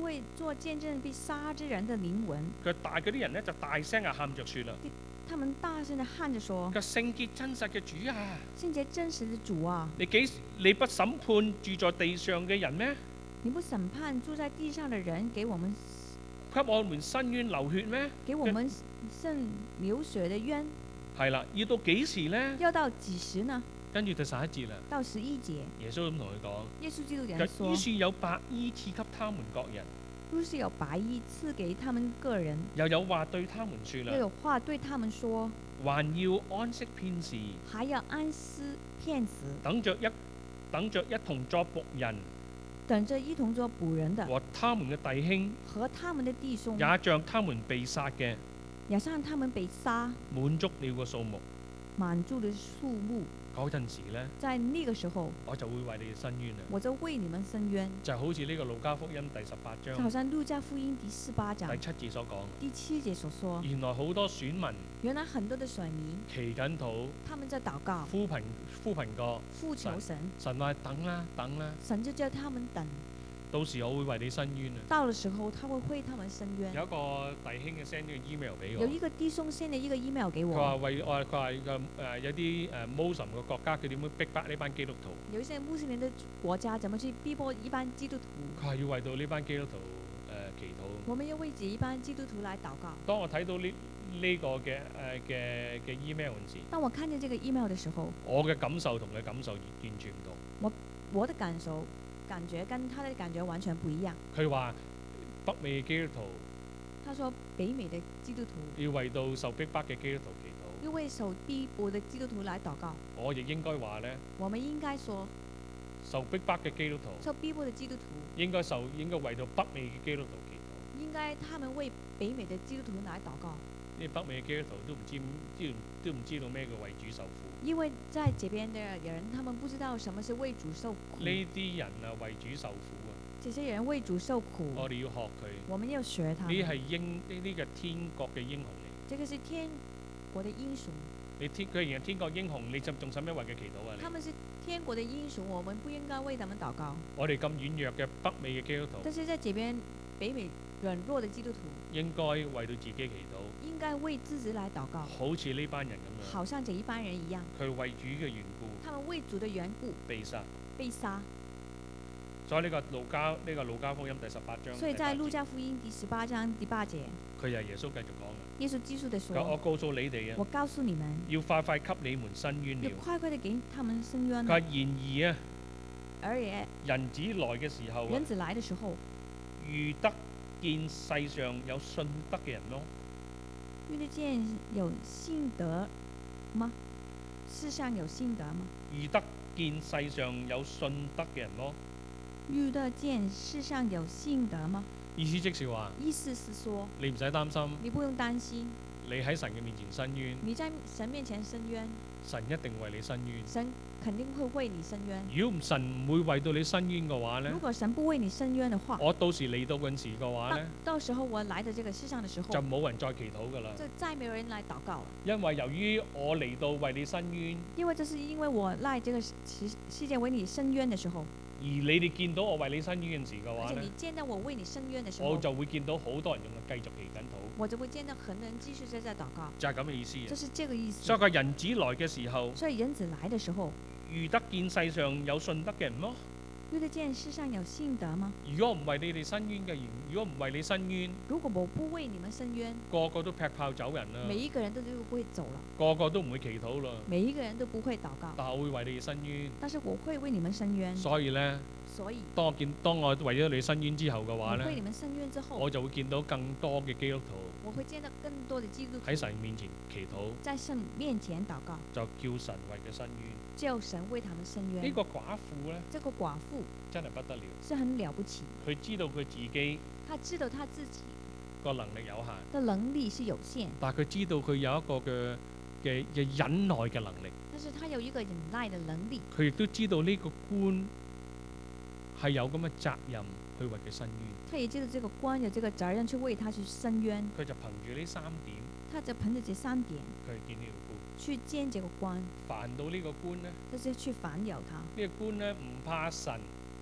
會做見證被殺之人的靈魂。 佢大嗰啲人咧就大聲啊喊着説啦， 他們大聲地喊着說： 佢聖潔真實嘅主啊， 聖潔真實的主啊， 你幾你不審判住在地上嘅人咩？ 你不審判住在地上的人，給我們給我們伸冤流血咩？ 給我們滲流血的冤， 係啦，要到幾時呢？ 要到幾時呢？ 跟住第十一節啦， 到十一節， 耶穌咁同佢講： 耶穌基督點說？ 於是有白衣賜給他們各人， 於是有白衣賜給他們個人， 又有話對他們説啦， 又有話對他們說， 還要安息片時， 還要安息片時， 等着一等着一同作僕人， 等着一同做僕人的和他們嘅弟兄， 和他們的弟兄， 也像他們被殺嘅， 也像他們被殺， 滿足了個數目。 滿足的數目。 嗰陣時咧， 在那個時候， 我就會為你哋伸冤啦。 我就為你們伸冤， 就好似呢個路加福音第十八就好章像路加福音第十八章第七節所講， 第七節所說， 原來好多選民原來很多的選民， 祈緊禱， 他們在禱告， 呼貧呼貧過， 呼求神， 神話等啦等啦， 神就叫他們等， 到時我會為你伸冤啊！ 到了時候，他會為他們伸冤。 有一個弟兄嘅 send 咗個 email 俾我， 有一個弟兄 send 了一個 email 給佢話我， 為我佢話個誒有啲誒 Muslim 嘅國家，佢點樣逼迫呢班基督徒？ 有一些穆斯林的國家怎麼去逼迫一般基督徒？ 佢係要為到呢班基督徒誒、呃、祈禱。 我們要為這一般基督徒來禱告。 當我睇到呢呢、個嘅誒嘅嘅 email 嗰陣時， 當我看見這個 email 的時候， 我嘅感受同佢感受完完全唔同。 我的感受感覺跟他的感覺完全不一樣。 佢話北美嘅基督徒他說北美的基督徒要為到受逼迫嘅基督徒祈禱， 要為受逼迫的基督徒來禱告。 我亦應該話咧， 我們應該說， 受逼迫嘅基督徒受逼迫的基督徒應該受應該為到北美嘅基督徒祈禱。 應該他們為北美的基督徒來禱告， 因為北美嘅基督徒都唔知知都唔知道咩叫為主受苦。 因為在這邊的人，他們不知道什麼是為主受苦。 呢啲人啊為主受苦啊， 這些人為主受苦， 我哋要學佢。 我們要學他們。 呢係英呢啲嘅天國嘅英雄嚟。 這個是天國的英雄， 你天佢係天國英雄，你就仲使咩為佢祈禱啊？ 他們是天國的英雄，我們不應該為他們禱告。 我哋咁軟弱嘅北美嘅基督徒， 但是在這邊北美軟弱的基督徒， 應該為到自己祈禱， 應該為自己來禱告， 好似呢班人咁樣。 好像這一般人一樣， 佢為主嘅緣故他們為主的緣故被殺。 被殺。 所以呢個路加呢、個路加福音第十八章， 所以在路第八節加福音第十八章第八節， 佢又係耶穌繼續講嘅。 耶穌基督的佢話我說： 告訴你哋啊， 我告訴你們， 要快快給你們伸冤要了。 快快的給他們伸冤佢話了。 然而啊， 而也人子來嘅時候啊人，子來的時候， 遇得見世上有信德嘅人咯。 遇得見有信德嗎？世上有信德嗎？ 遇得見世上有信德嘅人咯。 遇得見世上有信德嗎？ 意思即是話， 意思是說， 你唔使擔心， 你不用擔心， 你喺神嘅面前伸冤， 你在神面前伸冤， 神一定為你伸冤。 神肯定會為你伸冤。 如果唔神唔會為到你伸冤嘅話呢如，果神不為你伸冤的話， 我到時嚟到嗰陣時嘅話到呢， 到時候我來到這個世上的時候， 就冇人再祈禱噶啦。 就再沒有人來禱告了。 因為由於我嚟到為你伸冤， 因為這是因為我來這個世世界為你伸冤的時候， 而你哋見到我為你伸冤嘅時嘅話呢而且你，見到我為你伸冤的時候， 我就會見到好多人用繼續祈緊禱， 我就會見到很多人繼續在在禱告， 就係咁嘅意思啊這。是這個意思。 所以個人子來嘅時候， 所以人子來的時候， 遇得見世上有信德嘅人咯。 遇得見世上有信德嗎？ 如果唔係你哋伸冤嘅人，如果唔係你伸冤， 如果我不為你們伸冤， 個個都劈炮走人啦， 每一個人都就會走了， 個個都唔會祈禱啦。 每一個人都不會禱告。 但我會為你哋伸冤， 但是我會為你們伸冤， 所以呢， 所以當我見當我為咗你伸冤之後嘅我話呢， 為你們伸冤之後， 我就會見到更多嘅基督徒我會見到更多的基督徒喺神面前祈禱， 在神面前禱告， 就叫神為佢伸冤。 叫神為他們伸冤。 呢個寡婦呢， 這個寡婦真係不得了， 是很了不起， 佢知道佢自己她知道她自己個能力有限， 的能力是有限， 但係佢知道佢有一個嘅嘅嘅忍耐嘅能力， 但是她有一個忍耐的能力， 佢亦都知道呢個官係有咁嘅責任去為佢伸冤。 她也知道這個官有這個責任去為他去伸冤， 佢就憑住呢三點， 他就憑着這三點佢係見呢個官。 去見這個官， 煩到呢個官呢， 就是去煩擾他。 呢、個官呢唔怕神，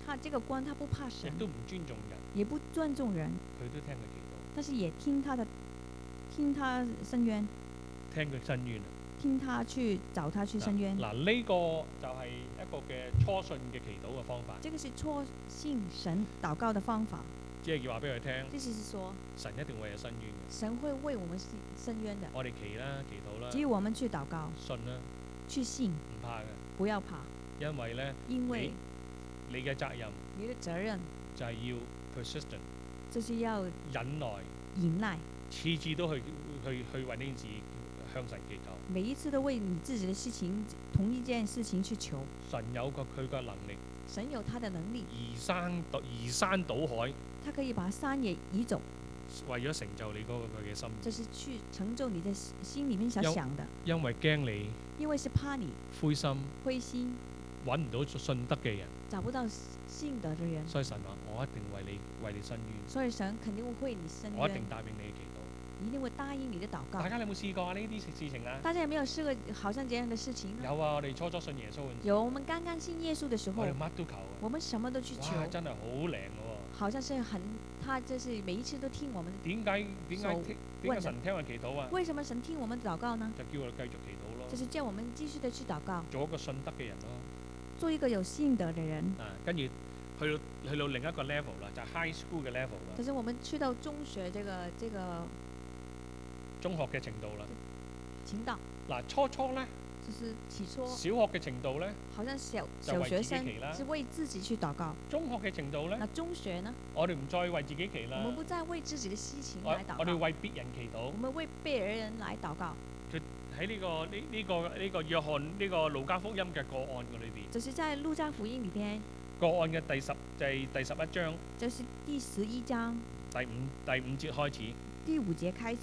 他這個官他不怕神亦，都唔尊重人， 也不尊重人， 佢都聽佢祈禱， 但是也聽他的，聽他申冤， 聽佢申冤啊！ 聽他去找他去申冤。 嗱，呢個就係一個嘅初信嘅祈禱嘅方法， 這個是初信神禱告的方法， 即係要話俾佢聽， 意思是說神一定會有申冤嘅。 神會為我們申冤的。 我哋祈啦，祈禱啦， 只有我們去禱告， 信啦， 去信， 唔怕嘅， 不要怕， 因為咧， 因為你嘅責任你的責任就係要 persistent 就是要忍耐， 忍耐， 次次都去去去為呢件事向神祈求。 每一次都為你自己的事情，同一件事情去求。 神有個佢嘅能力， 神有他的能力， 移山倒移山倒海， 他可以把山也移走， 為咗成就你嗰個佢嘅心意。 就是去成就你的心裡面所想的。 因為驚你因為是怕你灰心， 灰心， 揾唔到信德嘅人， 找不到信德的人， 所以神話我一定為你為你申冤， 所以神肯定會為你申冤我一定，答應你嘅祈禱。 一定會答應你的禱告大。家有冇試過呢啲事情啊？ 大家有沒有試過好像這樣的事情呢？ 有啊，我哋初初信耶穌嗰陣時， 有，我們剛剛信耶穌的時候我，哋乜都求啊， 我們什麼都去求， 哇，真係好靈喎！ 好像是很，他就是每一次都聽我們。 點解點解手聽點解問神聽我祈禱啊？ 為什麼神聽我們禱告呢？ 就叫我哋繼續祈禱咯就，是叫我們繼續的去禱告， 做一個信德嘅人咯。 做一個有信德的人。 啊，跟住去到去到另一個 level 啦，就係 high school 嘅 level 啦， 就是我們去到中學這個這個中學嘅程度啦。 情道， 嗱，初初咧， 就是起初小學嘅程度咧， 好像小就為小學生自己祈啦是為自己去禱告， 中學嘅程度咧那，中學呢， 我哋唔再為自己祈啦我們，不再為自己的事情我來禱告， 我哋為別人祈禱我。們為別人來禱告。 喺呢個呢呢個呢個約翰呢個路加福音嘅個案嘅裏邊， 就是在路加福音裡邊， 個案嘅第十就係第十一章就是第十一章第五第五節開始， 第五節開始，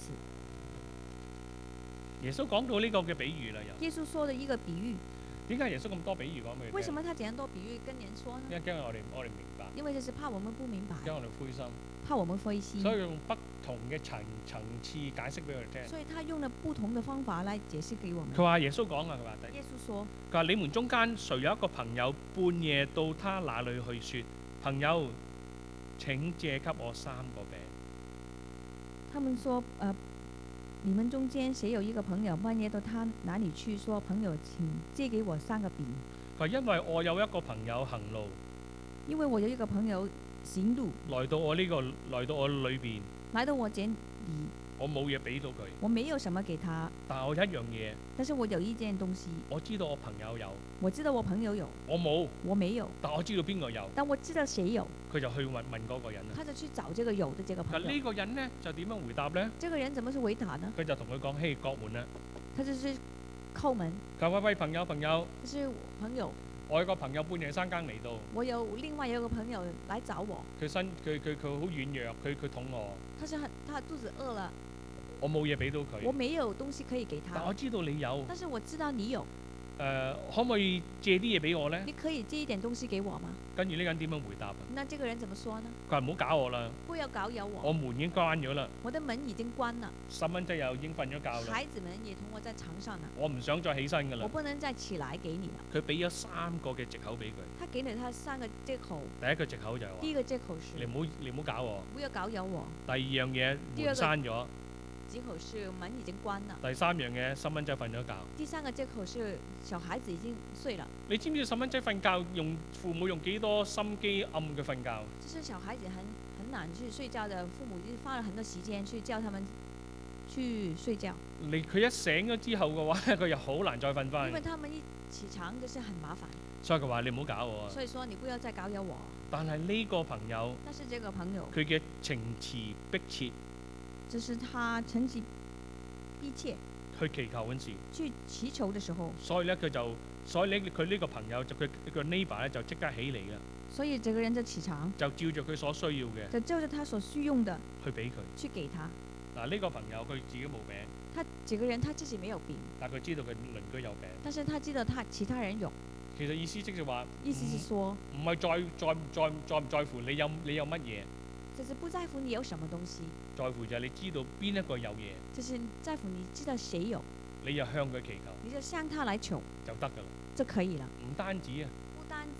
耶穌講到呢個嘅比喻啦。又耶穌說的一個比喻。 點解耶穌咁多比喻講俾佢聽？ 為什麼他這樣多比喻跟人說呢？ 因為驚我哋我哋唔明白， 因為就是怕我們不明白， 驚我哋灰心， 怕我們灰心， 所以用不同嘅層層次解釋俾佢哋聽。 所以他用了不同的方法來解釋給我們。 佢話耶穌講啊，佢話第耶穌說， 佢話你們中間誰有一個朋友半夜到他那裏去説，朋友請借給我三個餅。 他們說，呃，你們中間誰有一個朋友半夜到他哪裡去說，朋友請借給我三個餅， 佢話因為我有一個朋友行路因為我有一個朋友行路來到我呢、個來到我裏邊， 來到我這裡， 我冇嘢俾到佢， 我沒有什麼給他， 但係我有一樣嘢， 但是我有一件東西， 我知道我朋友有， 我知道我朋友有， 我冇， 我沒有， 但我知道邊個有， 但我知道誰有， 佢就去問問嗰個人啦。 他就去找這個有的這個嗱呢朋友。 個人呢，就點樣回答呢？ 這個人怎麼是回答呢？ 佢就同佢講：嘿，各門啊！ 他就是叩門， 佢話喂喂，朋友朋友， 就是朋友， 我有個朋友半夜三更嚟到， 我有另外有個朋友來找我， 佢身佢佢佢好軟弱，佢佢肚餓， 他是很他肚子餓了， 我冇嘢俾到我佢， 沒有東西可以給他， 但我知道你有， 但是我知道你有， 誒、可唔可以借啲嘢俾我呢？ 你可以借一點東西給我嗎？ 跟住呢個人點樣回答啊？ 那這個人怎麼說呢？ 佢話唔好搞我啦， 不要搞擾我我， 門已經關咗啦， 我的門已經關了， 細蚊仔又已經瞓咗覺啦， 孩子們也同我在床上了， 我唔想再起身噶啦我。不能再起來給你了。 佢俾咗三個嘅藉口俾佢， 他給了他三個借口， 第一個藉口就係話第一個借口是你唔好你唔好搞我， 不要搞擾我， 第二樣嘢門第二個閂咗， 借口是門已經關了， 第三樣嘢細蚊仔瞓咗覺。 第三個借口是小孩子已經睡了， 你知唔知細蚊仔瞓覺用父母用幾多心機暗佢瞓覺？ 就是小孩子很很難去睡覺的，父母就花了很多時間去叫他們去睡覺， 你佢一醒咗之後嘅話，佢又好難再瞓翻因。為他們一起床就是很麻煩， 所以佢話你唔好搞我啊！ 所以說你不要再搞擾我。 但係呢個朋友但是這個朋友， 佢嘅情詞迫切就是他成績迫切去祈求嗰陣時， 去祈求的時候， 所以咧佢就所以咧佢呢個朋友就佢個 neighbor 咧就即刻起嚟啦， 所以這個人就起床， 就照着佢所需要嘅就照着他所需用的去俾佢。 去給他。 嗱呢個朋友佢自己冇病， 他這個人他自己沒有病， 但係佢知道佢鄰居有病。 但是他知道他其他人有， 其實意思即係話， 意思是說， 唔係在在在在唔在乎你有你有乜嘢， 就是不在乎你有什麼東西， 在乎就係你知道邊一個有嘢， 就是在乎你知道誰有， 你就向佢祈求你就向他來求就得㗎啦。 就可以了。 唔單止啊， 不單止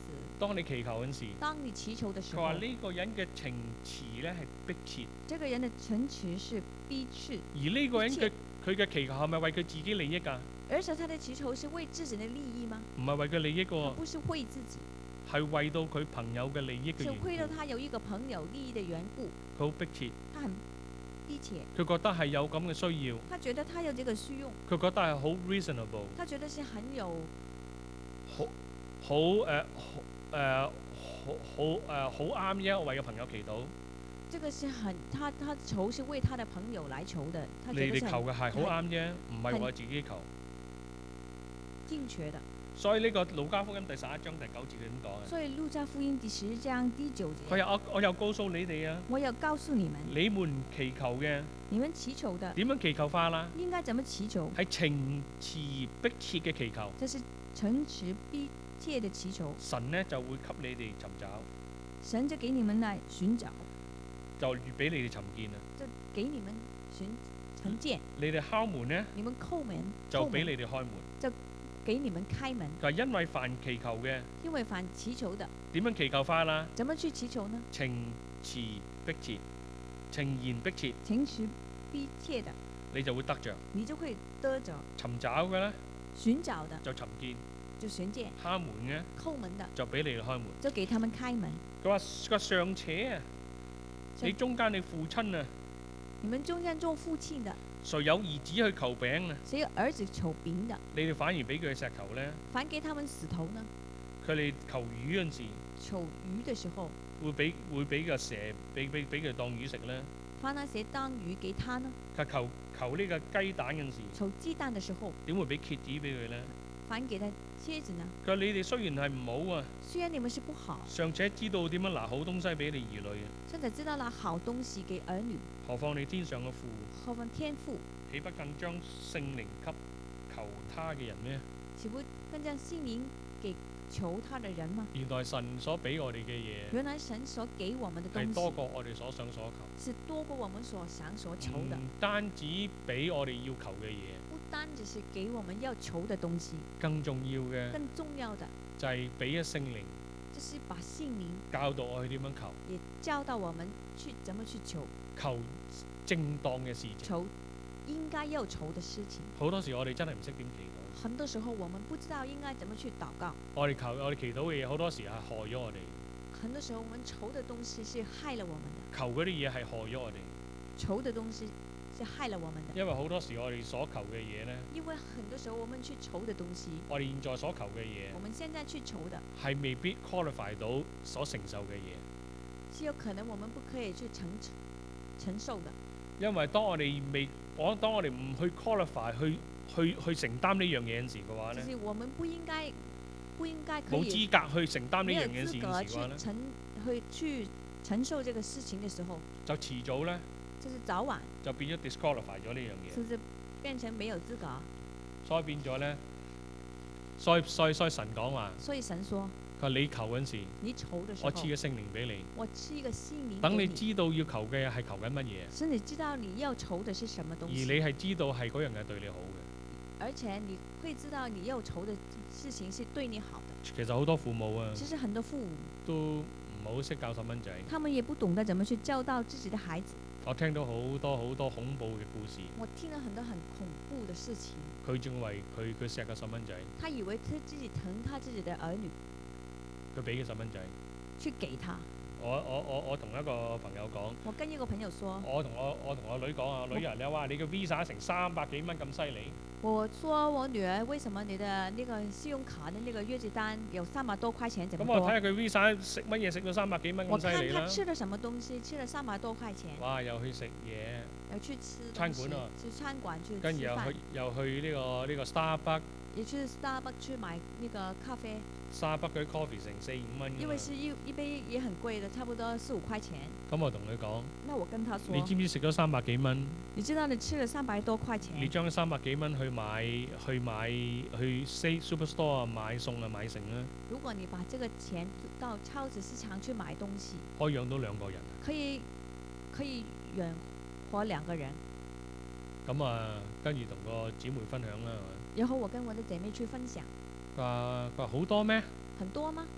當你祈求嗰陣時， 當你祈求的時佢候， 話呢個人嘅情詞咧係迫切， 這個人的陳詞是逼切， 而呢個人迫切嘅佢嘅祈求係咪為佢自己利益㗎？ 而且他的祈求是為自己的利益嗎？ 唔係為佢利益他喎， 不是為自己， 係為到佢朋友嘅利益嘅是緣故。 為了他有一個朋友利益的緣故， 佢好迫切， 他很逼切， 佢覺得係有咁嘅需要， 他覺得他有這個需用， 佢覺得係好 reasonable， 他覺得是很有好好誒好誒好好誒好啱啫。我為個朋友祈禱， 這個是很他他求是為他的朋友來求的，他你覺得是很哋求嘅係好啱啫，唔係我自己求。 正確的。 所以呢個路加福音第十一章第九節佢點講啊？ 所以路加福音第十一章第九節， 佢又我我又告訴你哋啊， 我要告訴你們， 你們祈求嘅你們祈求的點樣祈求法啦？ 應該怎麼祈求？ 係情詞迫切嘅祈求， 這是誠實逼切的祈求， 神呢就會給你哋尋找， 神就給你們來尋找， 就越俾你哋尋見啊！ 就給你們尋尋見， 你哋敲門呢， 你們叩門， 就叩門俾你哋開門。 給你們開門， 佢係因為凡祈求嘅因為凡祈求的， 點樣祈求法啦？ 怎麼去祈求呢？ 情詞迫切，情言迫切， 誠實逼切的， 你就會得着。 你就會得着； 尋找嘅咧尋找的就尋見， 就尋見， 敲門嘅叩門的就俾你哋開門。 就給他們開門。 佢話佢話尚且啊，你中間你父親啊， 你們中間做父親的， 誰有兒子去求餅啊？ 誰有兒子求餅的， 你哋反而俾佢石頭咧？ 反給他們石頭呢？ 佢哋求魚嗰陣時， 求魚的時候， 會俾會俾個蛇俾俾俾佢當魚食咧。 發那些當魚給他呢？ 佢求求呢個雞蛋嗰陣時， 求雞蛋的時候， 點會俾蝎子俾佢咧？ 反給他蝎子呢？ 佢話你哋雖然係唔好啊， 雖然你們是不好， 尚且知道點樣拿好東西俾你兒女啊， 現在知道拿好東西給兒女， 何況你天上嘅父， 何況天父， 豈不更將聖靈給求他嘅人咩？ 豈不更將聖靈給求他的人嗎？ 原來神所俾我哋嘅嘢原來神所給我們的係東西多過我哋所想所求， 是多過我們所想所求的， 唔單止俾我哋要求嘅嘢， 不單只是給我們要求的東西， 更重要嘅更重要的就係俾咗聖靈就是把聖靈教導我哋點樣求， 也教導我們去怎麼去求， 求正當嘅事情。 求應該要求的事情。 好多時我哋真係唔識點祈禱， 很多時候我們不知道應該怎麼去禱告， 我哋求我哋祈禱嘅嘢好多時係害咗我哋， 很多時候我們求的東西是害了我們的， 求嗰啲嘢係害咗我哋， 求的東西是害了我們的。 因為好多時我哋所求嘅嘢呢， 因為很多時候我們去求的東西， 我哋現在所求嘅嘢我們現在去求的係未必 qualify 到所承受嘅嘢， 是有可能我們不可以去承承受的。 因為當我哋未我當我哋唔去 qualify 去去去承擔呢樣嘢嘅時嘅話呢， 就是我們不應該不應該可冇以資格去承擔呢沒有樣嘢嘅時資格嘅話呢， 去承去去承受這個事情的時候， 就遲早呢， 就是早晚就變咗 disqualify 咗呢樣嘢， 是不是變成沒有資格？ 所以變咗呢，所以所以所以神講話， 所以神說， 佢話你求嗰陣時， 你求的時候， 我賜個聖靈俾你。 我賜一個聖靈等你給你， 知道要求嘅係求緊乜嘢， 使你知道你要求的是什麼而東西， 你係知道係嗰樣嘢對你好嘅。 而且你會知道你要求的事情是對你好的。 其實好多父母啊， 其實很多父母， 都唔好識教細蚊仔。 他們也不懂得怎麼去教導自己的孩子。 我聽到好多好多恐怖嘅故事， 我聽了很多很恐怖的事情。 佢認為佢佢錫個細蚊仔， 他以為他自己疼他自己的兒女， 佢俾個細蚊仔。 去給他。 我我我我同一個朋友講， 我跟一個朋友說， 我同我我同我女講啊，女兒你話你個 Visa 成三百幾蚊咁犀利， 我說我女兒，為什麼你的那個信用卡的那個月結單有三百多塊錢，怎麼多？ 咁我睇下佢 Visa 食乜嘢食到三百幾蚊我看咁犀利啦。 他吃了什麼東西，吃了三百多塊錢， 哇！又去食嘢， 要去吃餐東西館啊去餐館去跟住又吃飯去，又去呢個呢個 Starbucks。 也去 Starbucks 去買那個咖啡， 沙北嗰啲 coffee 成四五蚊㗎嘛， 因為是一一杯也很貴的，差不多四五塊錢。 咁我同佢講， 那我跟他說， 你知唔知食咗三百幾蚊？ 你知道你吃了三百多塊你錢， 將三百幾蚊去買去買去 say superstore 啊買餸啊買成啦， 如果你把這個錢到超級市場去買東西， 可以養到兩個人。 可以可以養活兩個人。 咁啊，跟住同個姊妹分享啦，係咪？ 然後我跟我的姐妹去分享， 佢話佢話好多咩？ 很多嗎？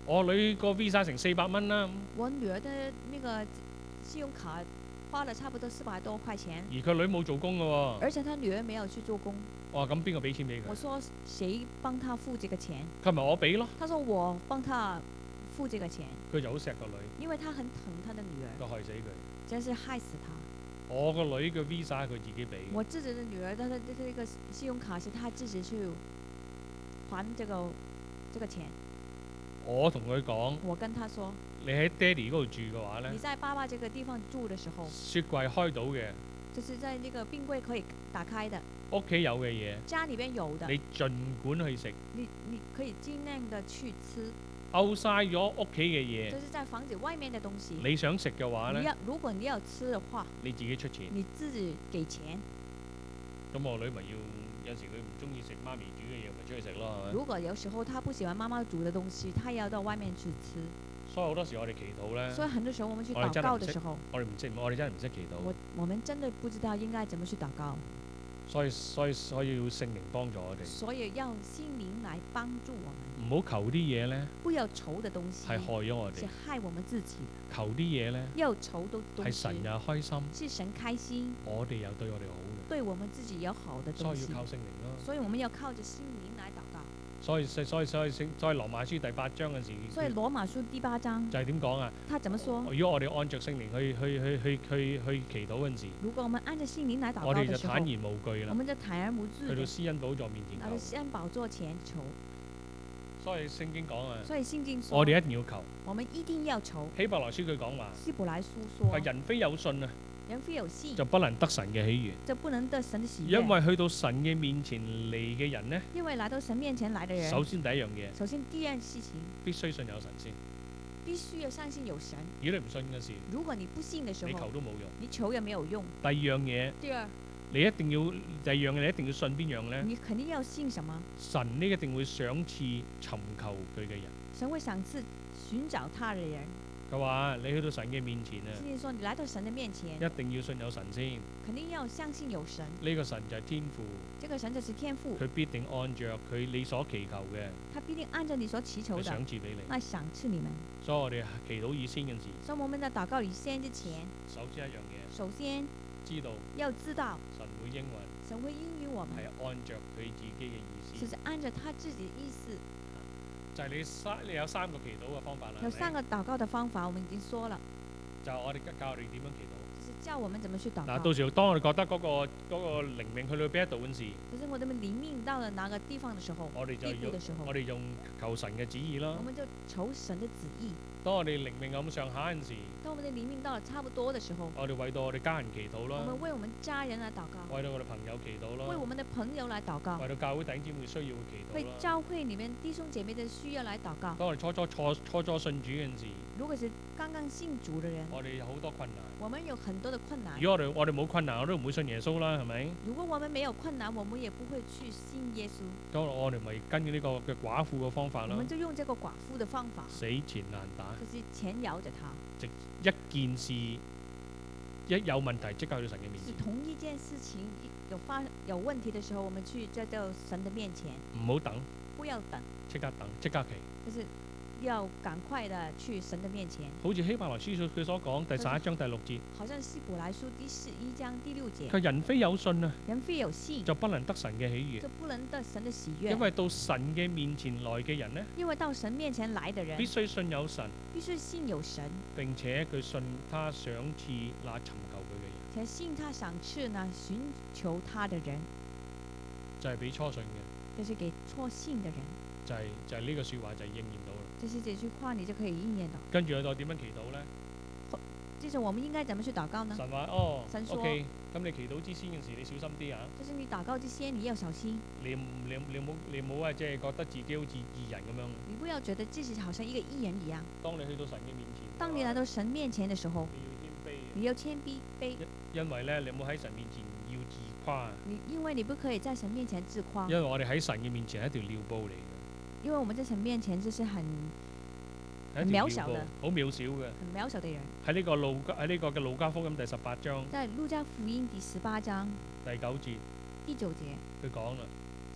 我女個 visa 成四百蚊啦， 我女兒的那個信用卡花了差不多四百多塊錢， 而佢女冇做工嘅喎。 而且她女兒沒有去做工。 我話咁邊個俾錢俾佢？ 我說誰幫她付這個錢？ 佢咪我俾咯。 她說我幫她付這個錢， 佢就好錫個女， 因為她很疼她的女兒， 就害死佢。 真是害死她。 我個女嘅 visa 係佢自己俾， 我自己的女兒，她的這個信用卡是她自己去還這個這個錢。 我同佢講， 我跟她說， 你喺爹哋嗰度住嘅話咧你，在爸爸這個地方住的時候， 雪櫃開到嘅， 就是在那個冰櫃可以打開的， 屋企有嘅嘢， 家裏邊有的， 你盡管去食。 你你可以盡量的去吃， out 晒咗屋企嘅嘢， 就是在房子外面的東西。 你想食嘅話咧， 你要如果你要吃的話， 你自己出錢。 你自己給錢。 咁我女咪要有時佢唔中意食媽咪煮嘅嘢，咪出去食咯，係咪？ 如果有時候他不喜歡媽媽煮的東西，他要到外面去吃。 所以好多時我哋祈禱咧， 所以很多時候我們去我哋禱真係唔識告的時候， 我哋唔識，我哋真係唔識祈我禱。 我們真的不知道應該怎麼去禱告， 所以所以所以要聖靈幫助我哋， 所以要心靈來幫助我們。 唔好求啲嘢咧不要求的東西係害咗我哋是，害我們自己， 求啲嘢咧要求的東西係神又開心， 是神開心， 我哋又對我哋好嘅， 對我們自己有好的東西所以要，靠聖靈咯。 所以我們要靠着心靈來禱告。 所以所以所以所以聖所以羅馬書第八章嗰時， 所以羅馬書第八章， 就係點講啊？ 他怎麼說？ 如果我哋按着聖靈去去去去去去祈禱嗰陣時， 如果我們按着心靈來禱我哋就告的時候， 坦然無懼啦， 我們就坦然無去到懼的施恩寶座面前來到求。 施恩寶座前求。 所以聖經講啊， 所以聖經說， 我哋一定要求。 我們一定要求。 希伯來書佢講話， 希伯來書說， 係人非有信啊， 人非有信， 就不能得神嘅喜悅。 就不能得神的喜悅。 因為去到神嘅面前嚟嘅人呢， 因為來到神面前來的人， 首先第一樣嘢首先第一件事情必須信有神先。 必須要相信有神。 如果你唔信嘅時， 如果你不信的時你求候， 都冇用。 你求也沒有用。 第二樣嘢， 第二， 你一定要第二樣嘢，你一定要信邊樣呢？ 你肯定要信什麼？ 神呢一定會賞賜尋求佢嘅人。 神會賞賜尋找他的人。 佢話你去到神嘅面前啊， 聖經說，你來到神的面前， 一定要信有神先。 肯定要相信有神。 呢個神就係天父， 這個神就是天父， 佢必定按着佢你所祈求嘅， 他必定按照你所祈求去的賞賜俾你。 來賞賜你們。 所以我哋祈禱以先嘅時， 所以我們在禱告以先之前， 首先一樣嘢， 首先知道要知道神會應允， 神會應允我們， 係按着佢自己嘅意思。 就是按照他自己的意思。 就係你三，你有三個祈禱嘅方法啦。 有係咪三個禱告的方法，我們已經說了， 就係我哋教我哋點樣祈禱。 就是教我們怎麼去禱嗱， 告。 到時候當我哋覺得嗰、個嗰、個靈命去到邊一度嗰陣時， 就是我哋靈命到了哪個地方的時候， 我哋就要地步的時候我，哋用求神嘅旨意啦我。們就求神的旨意。 當我哋靈命咁上下嗰陣時， 當我們的靈命到了差不多的時候， 我哋為到我哋家人祈禱我啦， 們為我們家人來禱告， 為到我哋朋友祈禱啦， 為我們的朋友來禱告， 為到教會弟兄姊妹需要嘅祈為禱啦。 教會裡面弟兄姐妹的需要來禱告。 當我哋初初初初初信主嗰陣時， 如果是剛剛信主的人， 我哋有好多困難。 我們有很多的困難。 如果我哋我哋冇困難，我都唔會信耶穌啦，係咪？ 如果我們沒有困難，我們也不會去信耶穌。 咁我哋咪跟住呢個嘅寡婦嘅方法啦我們，就用這個寡婦的方法， 死纏爛打， 就是纏繞着他， 一件事一有問題即刻去到神嘅面前， 是同一件事情有發有問題的時候，我們去再到神的面前， 唔好等， 不要等， 即刻等，即刻祈。 就是要趕快的去神的面前。 好似希伯來書所佢所講第十一章第六節， 好像希伯來書第十一章第六節， 佢人非有信啊， 人非有信， 就不能得神嘅喜悅。 就不能得神的喜悅。 因為到神嘅面前來嘅人呢， 因為到神面前來的人必須信有神， 必須信有神， 並且佢信他賞賜那尋求佢嘅人， 且信他賞賜那尋求他的人， 就係俾初信嘅， 就是給錯信的人。 就係、就係、呢個説話就係應驗到啦。 就是這句話，你就可以應驗到。 跟住我再點樣祈禱呢？ 就是我們應該怎麼去禱告呢？ 神話哦神說 ，OK，咁你祈禱之先嘅時，你小心啲啊！ 就是你禱告之前，你要小心， 你唔你你冇你冇話即係覺得自己好似義人咁樣。 你不要覺得自己好像一個義人一樣。 當你去到神嘅面前， 當你來到神面前的時候， 你要謙卑， 你要謙卑卑， 因為咧你冇喺神面前要自誇， 你因為你不可以在神面前自誇， 因為我哋喺神嘅面前係一條尿布嚟嘅。 因為我們在神面前就是很係一條渺小嘅尿布好渺小嘅。 很渺小的人。 喺呢個路加喺呢個嘅路加福音第十八章在路加福音第十八章第九節， 第九節佢講啦，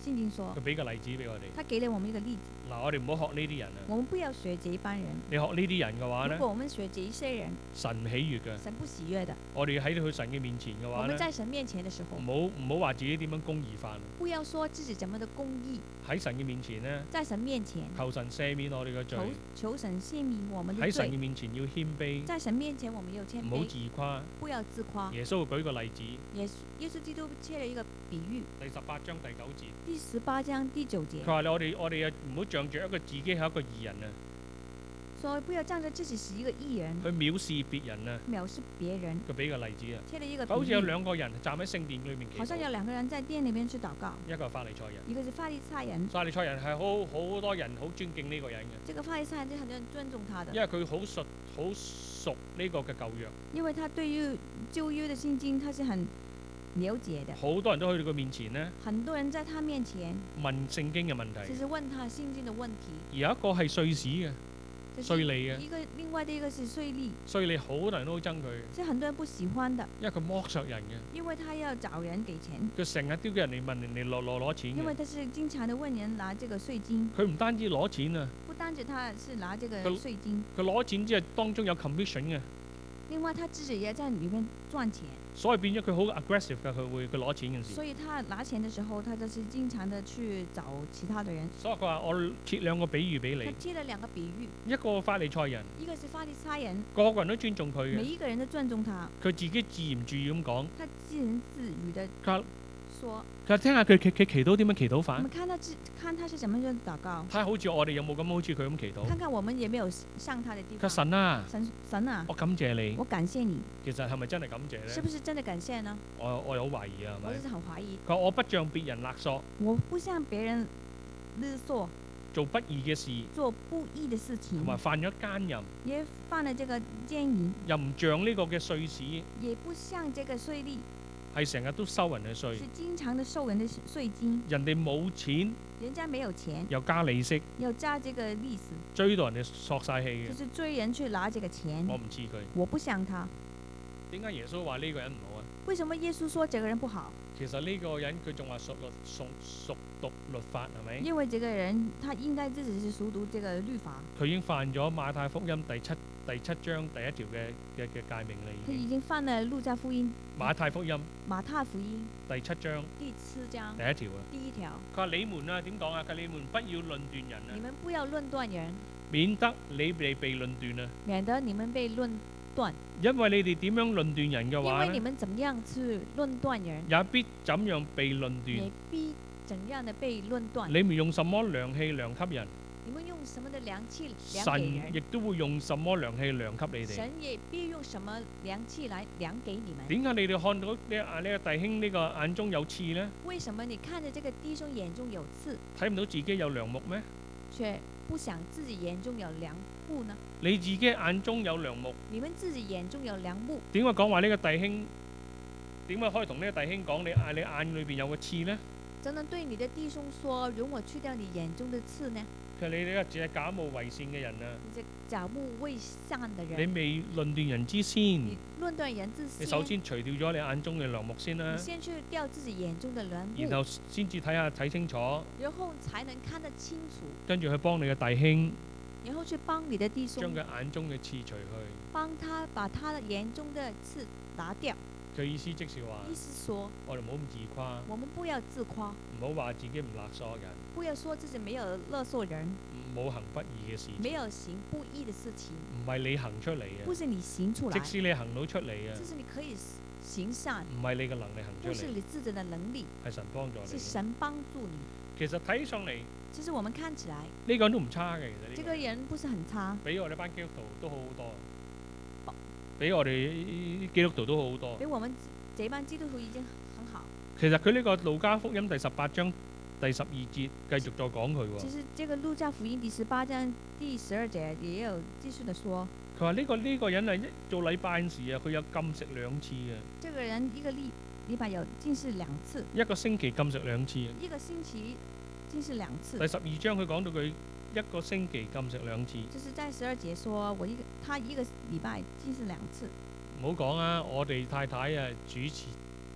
聖經說佢，俾個例子俾我哋。 他給了我們一個例子， 嗱，我哋唔好學呢啲人啊！ 我們不要學這一班人。 你學呢啲人嘅話如咧， 果我們學這一些人， 神唔喜悅嘅。 神不喜悅的。 我哋喺佢神嘅面前嘅我話咧， 們在神面前的時候唔，好唔好話自己點樣公義法。 不要說自己怎麼的公義， 喺神嘅面前咧， 在神面前求神赦免我哋嘅罪求。求神赦免我們的喺神嘅罪。 面前要謙卑， 在神面前我們要謙唔好卑， 自誇。 不要自誇。 耶穌會舉個例子， 耶穌耶穌基督切了一個比喻， 第十八章第九節， 第十八章第九節佢話：我哋我哋啊唔好仗著一個自己係一個義人啊， 說不要仗着自己是一個義人， 去藐視別人啊。 藐視別人。 佢俾個例子啊， 切了一個好似有比喻， 兩個人站喺聖殿裏面祈好像有禱， 兩個人在殿裏面去禱告， 一個係法利賽人。 一個是法利賽人。 法利賽人係好好多人好尊敬呢個人嘅， 這個法利賽人就很多人尊重他的， 因為佢好熟好熟呢個嘅舊約， 因為他對於舊約的聖經他是很了解的。 好多人都去到佢面前呢很多人在他面前問聖經嘅問題， 其實問他聖經的問題， 而有一個係瑞士嘅就是稅吏嘅， 一個另外的一個是稅吏， 所以你好多人都好憎佢， 是很多人不喜歡的， 因為佢剝削人嘅， 因為他要找人給錢， 佢成日都叫人哋問人哋攞攞攞錢嘅， 因為他是經常的問人拿這個稅金， 佢唔單止攞錢啊， 不單止他是拿這個佢稅金， 佢攞錢之後當中有 commission 嘅， 另外他自己也在裏面賺錢， 所以變咗佢好 aggressive 㗎，佢會佢攞錢嘅時， 所以他拿錢的時候，他就是經常的去找其他的人。 所以佢話我設兩個比喻俾他你， 接了兩個比喻， 一個法利賽人， 一個是法利賽人， 個個人都尊重佢嘅， 每一個人都尊重他， 佢自己自言自語咁講， 他自言自語的佢話說。 佢話聽下佢佢佢祈禱點樣祈禱法我們，看他自看他是怎麼樣禱告， 睇下好似我哋有冇咁好似佢咁祈禱。 看看我們也沒有像他的地佢話方。 神啊， 神神啊， 我感謝你我，感謝你， 其實係咪真係感謝是咧？ 不是真的感謝呢？ 我我有好懷疑啊，係咪？ 我就是很懷疑， 佢話我不像別人勒索， 我不向別人勒索， 做不義嘅事， 做不義的事情同，埋犯咗奸淫， 也犯了這個奸淫， 又唔像呢個嘅稅吏， 也不像這個稅吏， 係成日都收人嘅稅是，經常的收人的稅金， 人哋冇錢人家沒有錢， 又加利息， 要加這個利息， 追到人哋索晒氣嘅。 就是追人去拿這個錢我。唔似佢， 我不像他， 點解耶穌話呢個人唔好啊？ 為什麼耶穌說這個人不好？ 其實呢個人佢仲話熟律熟熟讀律法係咪？ 因為這個人他應該自己是熟讀這個律法。 佢已經犯咗馬太福音第七第七章第一條嘅嘅嘅誡命啦，已經。 他已經犯了路加福音、 馬太福音馬太福音第七章第七章第一條啊， 第一條， 佢話你們啊點講啊？佢話你們不要論斷人你啊， 們不要論斷人， 免得你哋被論斷啊。 免得你們被論斷。 因為你哋點樣論斷人嘅因話呢， 為你們怎麼樣去論斷人， 也必怎樣被論斷也。必怎樣的被論斷。 你們用什麼量器量給人， 你們用什麼的量器量給神亦人， 都會用什麼量器量給你哋。 神也必用什麼量器來量給你們。 點解你哋看到呢啊呢個弟兄呢個眼中有刺呢？ 為什麼你看着這個弟兄眼中有刺， 睇唔到自己有梁木咩？ 卻不想自己眼中有梁木呢？ 你自己眼中有梁木， 你們自己眼中有梁木， 點解講話呢個弟兄？點解可以同呢個弟兄講你啊你眼裏邊有個刺呢？ 怎能對你的弟兄說，容我去掉你眼中的刺呢？ 佢話你呢個只係假冒為善嘅人啊！ 你這假冒為善的你人， 未論斷人之先， 你論斷人之你先， 首先除掉咗你眼中嘅梁木先啦你，先去掉自己眼中的梁木， 然後先至睇下睇清楚， 然後才能看得清楚， 跟住去幫你嘅弟兄然後去幫你的弟兄將，佢眼中嘅刺除去。 幫他把他的眼中的刺拿掉。 佢意思即是話， 意思說， 我哋唔好咁自誇， 我們不要自誇， 唔好話自己唔勒索人， 不要說自己沒有勒索人， 冇行不義嘅事情， 沒有行不義的事情， 唔係你行出嚟嘅， 不是你行出來即，使你行到出嚟啊， 這是你可以行善， 唔係你嘅能力行不是出嚟， 你自己的能力， 係神幫助你。 是神幫助你。 其實睇上嚟呢其實我們看起來， 個人都唔差嘅，其實呢個這個人不是很差， 比我哋班基督徒都好好多，比我哋基督徒都好好多比。我們這班基督徒已經很好。 其實佢呢個路加福音第十八章第十二節繼續再講佢喎。 其實這個路加福音第十八章第十二節也有繼續的說， 佢話呢個呢個人係一做禮拜時啊，佢有禁食兩次啊， 這個人一個禮禮拜有禁食兩次， 一個星期禁食兩次。 一個星期禁食兩次第。十二章佢講到佢一個星期禁食兩次。 就是在十二節說，我一個他一個禮拜禁食兩次。 唔好講啊，我哋太太啊主持主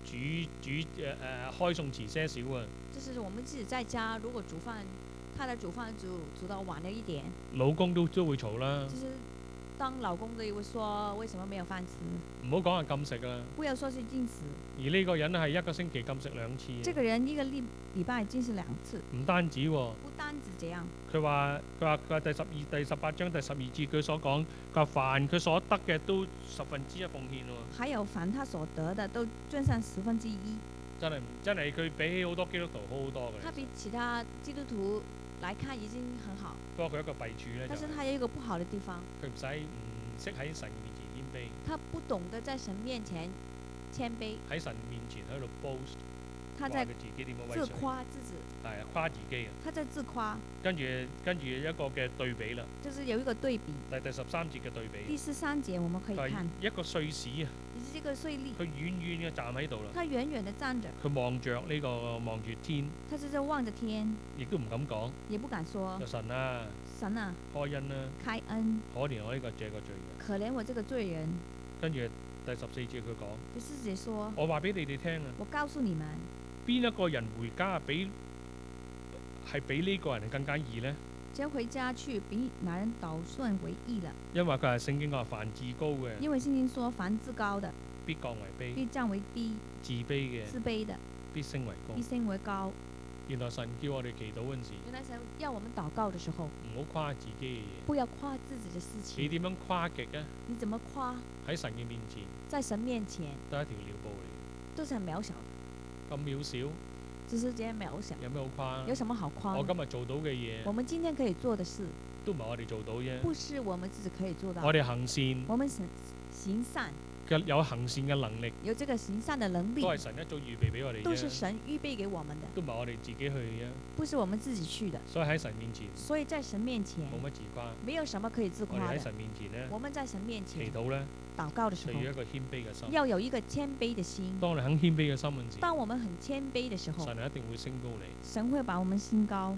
煮煮誒誒、呃、開餸遲些少啊， 就是我們自己在家，如果煮飯，太太煮飯煮煮到晚了一點， 老公都都會嘈啦。 就是當老公的會說為什麼沒有飯吃， 唔好講係禁食啦， 不要說是禁食， 而呢個人係一個星期禁食兩次。 這個人一個禮禮拜禁食兩次， 唔單止喎、 不單止這樣， 佢話佢話佢話第十二第十八章第十二節佢所講，佢話凡佢所得嘅都十分之一奉獻喎。 還有凡他所得的都捐上十分之一， 真係真係佢比起好多基督徒好好多嘅。 他比其他基督徒來看已經很好， 不過佢一個弊處咧， 但就是他有一個不好的地方， 佢唔使唔識喺神面前謙卑， 他不懂得在神面前謙卑， 喺神面前喺度 boast， 他在話佢自己點樣威自水， 誇自己， 係啊誇自己啊。 他在自誇， 跟住跟住一個嘅對比啦， 就是有一個對比。 第第十三節嘅對比， 第十三節我們可以佢係看， 一個稅吏啊， 也是這個稅吏， 佢遠遠嘅站喺度啦， 他遠遠的站着， 佢望着呢個望住天， 他是在望着天， 亦都唔敢講， 也不敢說就神啊， 神啊， 開恩啦， 開恩， 可憐我呢個這個罪人。 可憐我這個罪人。 跟住第十四節佢講， 第四節說， 我話俾你哋聽啊， 我告訴你們， 邊一個人回家比係比呢個人更加易呢？ 只要回家去，比男人倒算為義了。 因為佢係聖經話凡自高嘅， 因為聖經說，凡自高的必降為卑； 必降為低， 自卑嘅自卑的必升為高必。升為高。 原來神叫我哋祈禱嗰陣時， 原來神要我們禱告的時候， 唔好誇自己嘅嘢。 不要誇自己的事你情。 點樣誇極啊？ 你怎麼誇？ 喺神嘅面前在神面前都係一條尿布嚟都是很渺小的， 嘅，咁渺小， 只是這樣渺小， 有咩好誇啊？ 有什麼好誇的？ 我今日做到嘅嘢我們今天可以做的事， 都唔係我哋做到啫。 不是我們自己可以做到我的。 哋行善我們行行善， 嘅有行善嘅能力， 有這個行善的能力都，係神一早預備俾我哋都是啫， 神預備給我們的， 都唔係我哋自己去嘅。 不是我們自己去的。 所以喺神面前所以在神面前冇乜自誇。 沒有什麼可以自誇的。 我哋喺神面前咧我們在神面前祈禱咧， 禱告的時候就要，一個謙卑嘅心。 要有一個謙卑的心。 當你肯謙卑嘅心嗰陣時， 當我們很謙卑的時候， 神係一定會升高你。 神會把我們升高。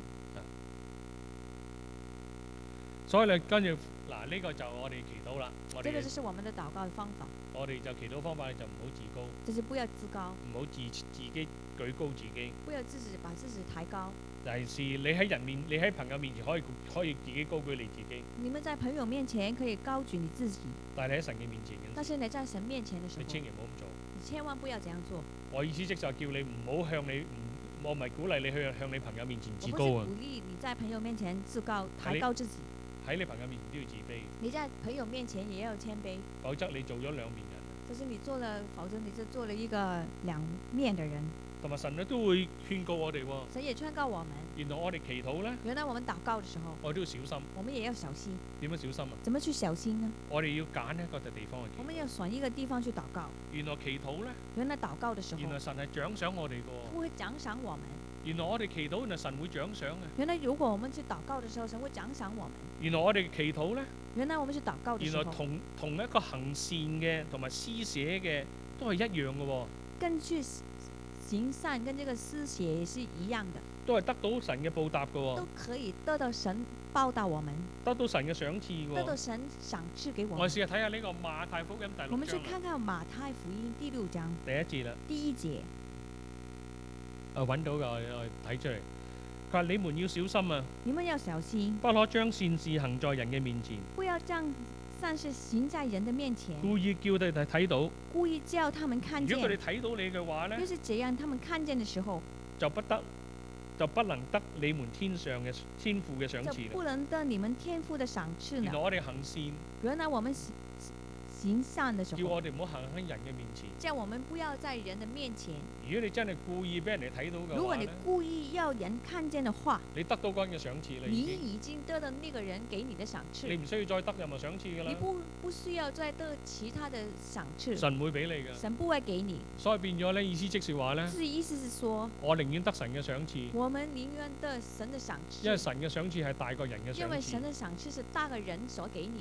所以你跟住嗱，呢個就我哋祈禱啦。我哋這個就是我們的禱告的方法， 我哋就祈禱方法，你就唔好自高， 就是不要自高， 唔好自自己舉高自己。 不要自己把自己抬高。 尤其是你喺人面，你喺朋友面前可以可以自己高舉你自己， 你們在朋友面前可以高舉你自己， 但係你喺神嘅面前嘅， 但是你在神面前的時候， 你千祈唔好咁做。 你千萬不要這樣做。 我意思即係叫你唔好向你唔，我唔係鼓勵你去向你朋友面前自我不是高啊鼓。勵你在朋友面前自高，抬高自己。 喺你朋友面前都要自卑， 你在朋友面前也要謙卑， 否則你做咗兩面人。 就是你做了，否則你就做了一個兩面的人。 同埋神咧都會勸告我哋喎。 神也勸告我們， 原來我哋祈禱咧， 原來我們禱告的時候， 我哋都要小心。 我們也要小心。 點樣小心啊？ 怎麼去小心呢？ 我哋要揀一個地方去祈禱。 我們要選一個地方去禱告。 原來祈禱咧， 原來禱告的時候， 原來神係獎賞我哋嘅喎。 他會獎賞我們。 原來我哋祈禱，原來神會獎賞嘅。 原來如果我們去禱告的時候，神會獎賞我們。 原來我哋祈禱咧， 原來我們去禱告的時候， 原來同同一個行善嘅同埋施捨嘅都係一樣嘅喎， 跟去行善跟這個施捨也是一樣的， 都係得到神嘅報答嘅喎都，可以得到神報答我們， 得到神嘅賞賜嘅喎。 得到神賞賜給我們。 我哋試下睇下呢個馬太福音第我們去六章看看馬太福音第六章第一節啦。 第一節， 啊揾到㗎，我我睇出嚟。佢話：你們要小心啊， 你們要小心， 不可將善事行在人嘅面前， 不要將善事行在人的面前， 故意叫佢哋睇到。 故意叫他們看如果佢哋見。 睇到你嘅話咧就，是這樣，他們看見的時候， 就不得就不能得你們天上嘅天父嘅賞就賜啦。 不能得你們天父的賞賜呢。 原來我哋行善， 原來我們行行善的時候， 叫我哋唔好行喺人嘅面前。 叫我們不要在人的面前。 如果你真係故意俾人哋睇到如果你嘅話咧， 故意要人看見的話， 你得到嗰人嘅賞賜啦， 你已經， 已經得到那個人給你的賞賜， 你唔需要再得任何賞賜㗎啦。 你不不需要再得其他的賞賜， 神會俾你㗎， 神不會給你。 所以變咗咧，意思即是話咧， 是意思是說， 我寧願得神嘅賞賜， 我們寧願得神的賞賜， 因為神嘅賞賜係大過人嘅賞賜因為神。的賞賜是大個人所給你的。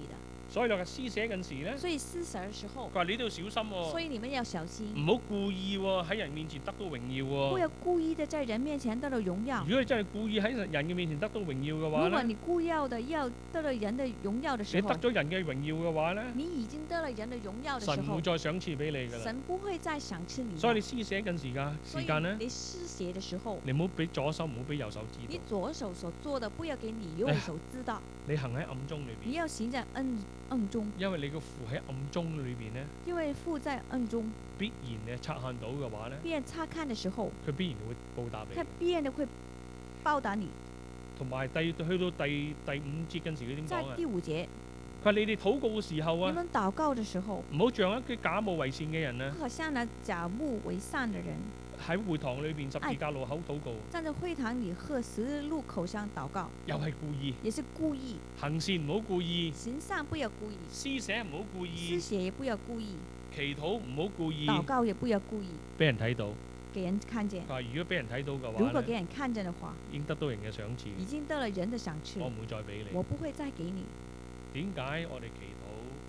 所以你話施捨嗰陣時咧， 所以施捨嘅時候佢，話你都要小心喎、 所以你們要小心， 唔好故意喎喺人面前得到榮耀喎、 不要故意的在人面前得到榮耀。 如果你真係故意喺人嘅面前得到榮耀嘅話咧， 如果你故意要的要得到人的榮耀的時候你得，咗人嘅榮耀嘅話咧， 你已經得了人的榮耀的時候神唔會，再賞賜俾你㗎啦。 神不會再賞賜你了。 所以你施捨緊時間所以時間咧， 你施捨的時候， 你唔好俾左手，唔好俾右手知你道。 左手所做的不要給你右手知道， 你行喺暗中裏邊， 你要行在暗暗中， 因為你個父喺暗中裏邊咧， 因為父在暗中， 必然你察看到嘅話咧， 別人察看的時候， 佢必然會報答他你。 必然的會報答你。 同埋第去到第第五節嗰陣時，佢點在講啊？ 第五節， 佢話你哋禱告嘅時候你啊， 們禱告的時候， 唔好像一啲假冒為善嘅人啊， 好像那假冒為善的人， 喺會堂裏邊十字架路口禱告， 站在會堂裡和十字路口上禱告， 又係故意。 也是故意。 行善唔好故意， 行善不要故意， 施捨唔好故施意， 捨也不要故意， 祈禱唔好故意， 禱告也不要故意， 俾人睇到。 給人看見佢。話如果俾人睇到嘅話咧， 如果給人看見的話， 已經得到人嘅賞賜， 已經得了人的賞賜我，唔會再俾你。 我不會再給你。 點解我哋祈禱？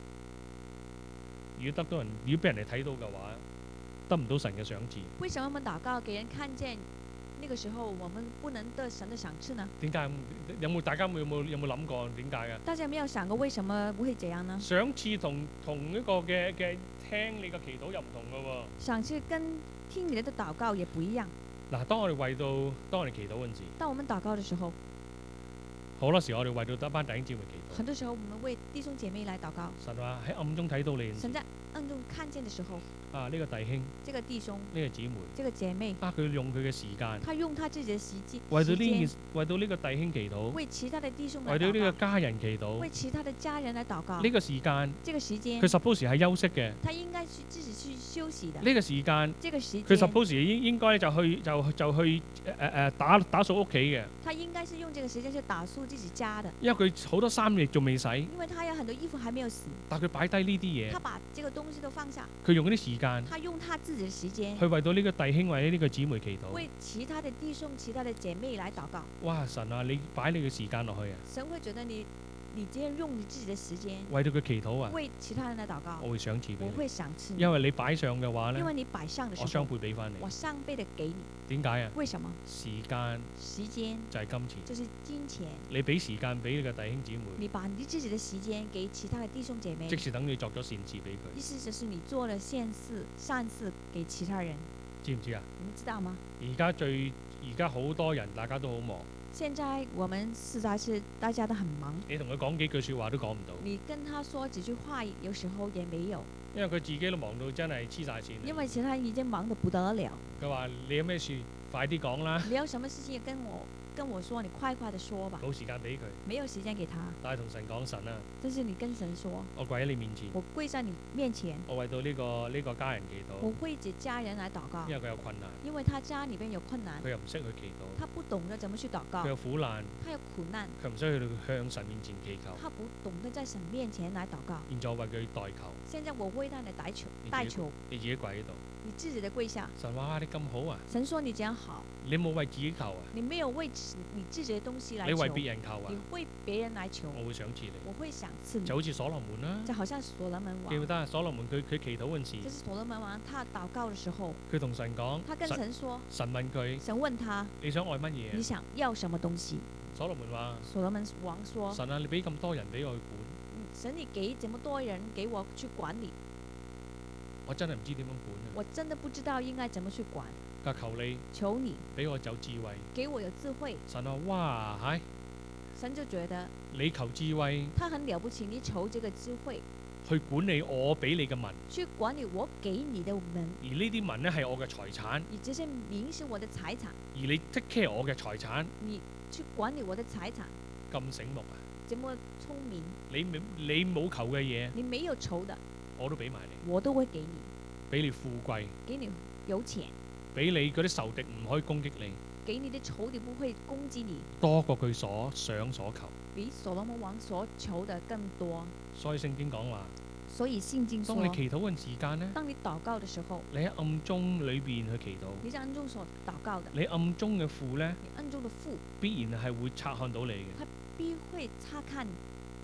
如果得到人，如果俾人哋睇到嘅話，得唔到神嘅賞賜？ 為什麼我們禱告給人看見？那個時候我們不能得神的賞賜呢？ 點解？有冇大家有冇有冇諗過點解嘅？ 大家沒有想過為什麼不會這樣呢？ 賞賜同同一個嘅嘅聽你嘅祈禱又唔同嘅喎。 賞賜跟聽你的禱告也不一樣。 嗱，當我哋為到當我哋祈禱嗰陣時， 當我們禱告的時候， 好多時我哋為到得班弟兄姊妹祈禱。 很多時候我們為弟兄姐妹來禱告。 神話喺暗中睇到你， 神在暗中看見的時候， 啊呢個弟兄這個弟兄、 呢個姊妹， 這個姐妹， 啊佢用佢嘅時間， 他用他自己的時間， 為到呢時間件為到呢個弟兄祈禱， 為其他的弟兄來為到呢個禱告， 家人祈禱， 為其他的家人來禱告。 呢個時間這個時間佢，suppose 係休息嘅， 他應該去自己去休息的。 呢個時間這個時佢間， suppose 應應該就去就就去誒誒誒打打掃屋企嘅， 他應該是用這個時間去打掃自己家的， 因為佢好多衫亦仲未洗， 因為他有很多衣服還沒有洗， 但係佢擺低呢啲嘢， 他把這個東西都放下， 佢用嗰啲時間他用他自己的時間去為到呢個弟兄或者呢個姊妹祈禱。 為其他的弟兄、其他的姐妹來禱告。 哇！神啊，你擺你嘅時間落去啊， 神會覺得你，你今天用你自己的時間為到佢祈禱啊， 為其他人來禱告， 我會賞賜俾你， 我會賞賜你， 因為你擺上嘅話咧， 因為你擺上的我雙時候， 倍俾翻你。 我上倍的給你。 點解啊？ 為什麼？ 時間時間就係金錢， 就是金錢， 你俾時間俾你嘅弟兄姊妹， 你把你自己的時間給其他的弟兄姐妹即，是等你作咗善事俾佢， 意思就是你做了善事、善事給其他人， 知唔知啊？ 你們知道嗎？ 而家最而家好多人，大家都好忙， 現在我們實在是大家都很忙， 你同佢講幾句説話都講唔到， 你跟他說幾句話，有時候也沒有， 因為佢自己都忙到真係黐晒線。 因為其他人已經忙得不得了。 佢話：你有咩事快啲講啦， 你有什麼事情跟我跟我說，你快快的說吧。 冇時間俾佢。 沒有時間給他， 但係同神講，神啊， 但是你跟神說， 我跪喺你面前， 我跪在你面前， 我為到呢、個呢、個家人祈禱， 我為這家人來禱告因，為佢有困難， 因為他家裏邊有困難， 佢又唔識去祈禱， 他不懂得怎麼去禱告佢，有苦難， 他有苦難， 佢唔識去到向神面前祈求。 他不懂得在神面前來禱告。 現在我為佢代求， 現在我為他來代求你自己代求， 你自己跪喺度。 你自己的跪下。 神話哇，你咁好啊， 神說你這樣好， 你冇為自己求啊， 你沒有為自你自己的東西來求， 你為別人求啊你，為別人來求， 我會賞賜你。 我會賞賜你。 就好似所羅門啦， 就好像所羅門王， 記唔記得啊？所羅門佢佢祈禱嗰陣時就，是所羅門王，他禱告的時候， 佢同神講， 他跟神神說， 神問佢神問他你想愛乜嘢你啊？ 想要什麼東西？ 所羅門話： 所羅門王說， 神啊，你俾咁多人俾我去管， 嗯神你給這麼多人給我去管理， 我真係唔知點樣管啊！ 我真的不知道應該怎麼去管。 佢話求你求你俾我有智慧。 給我有智慧。 神話哇，唉， 神就覺得你求智慧他很了不起，你求這個智慧去管理我俾你嘅民， 去管理我給你的民， 而呢啲民呢係我嘅財產， 你這些民是我的財產， 而你 take care 我嘅財產， 你去管理我的財產， 咁醒目啊！ 這麼聰明， 你冇你冇求嘅嘢， 你沒有求的， 我都俾埋你， 我都會給你， 俾你富貴， 給你有錢， 俾你嗰啲仇敵唔可以攻擊你， 給你的仇敵不會攻擊你， 多過佢所想所求。 比所羅門王所求的更多。 所以聖經講話， 所以聖經說， 當你祈禱嘅時間呢， 當你禱告的時候， 你喺暗中裏邊去祈禱， 你在暗中所禱告的， 你暗中嘅父呢， 你暗中的父必然係會察看到你嘅。 必會察看，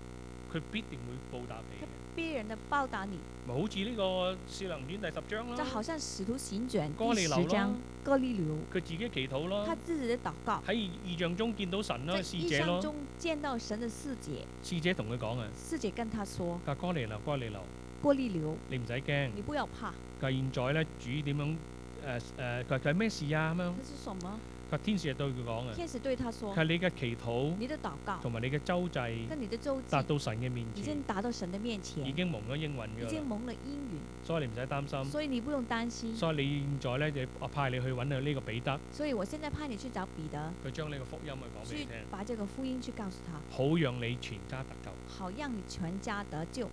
佢必定會報答你嘅。 必然的報答你， 咪好似呢個《使徒行傳》第十章啦， 就好像《使徒行傳》 哥利流第十章咯， 哥利流， 佢自己祈禱咯， 他自己的禱告， 喺異象中見到神咯， 在使者咯， 異象中見到神的使者， 使者同佢講啊， 使者跟他說： 佢話哥利流，哥利流， 哥利流， 你唔使驚。 你不要怕。 佢話現在咧主點樣誒誒？佢話佢係咩事啊咁樣？ 這是什麼？ 佢話天使就對佢講啊， 天使對他說佢：話你嘅祈禱你的禱告同埋你嘅周濟跟你的周記達到神嘅面已前， 經達到神的面前， 已經蒙咗應允已㗎啦， 經蒙了應允， 所以你唔使擔心。 所以你不用擔心。 所以你現在咧就我派你去揾佢呢個彼得， 所以我現在派你去找彼得， 佢將呢個福音去講俾你去聽， 把這個福音去告訴他， 好讓你全家得救。 好讓你全家得救。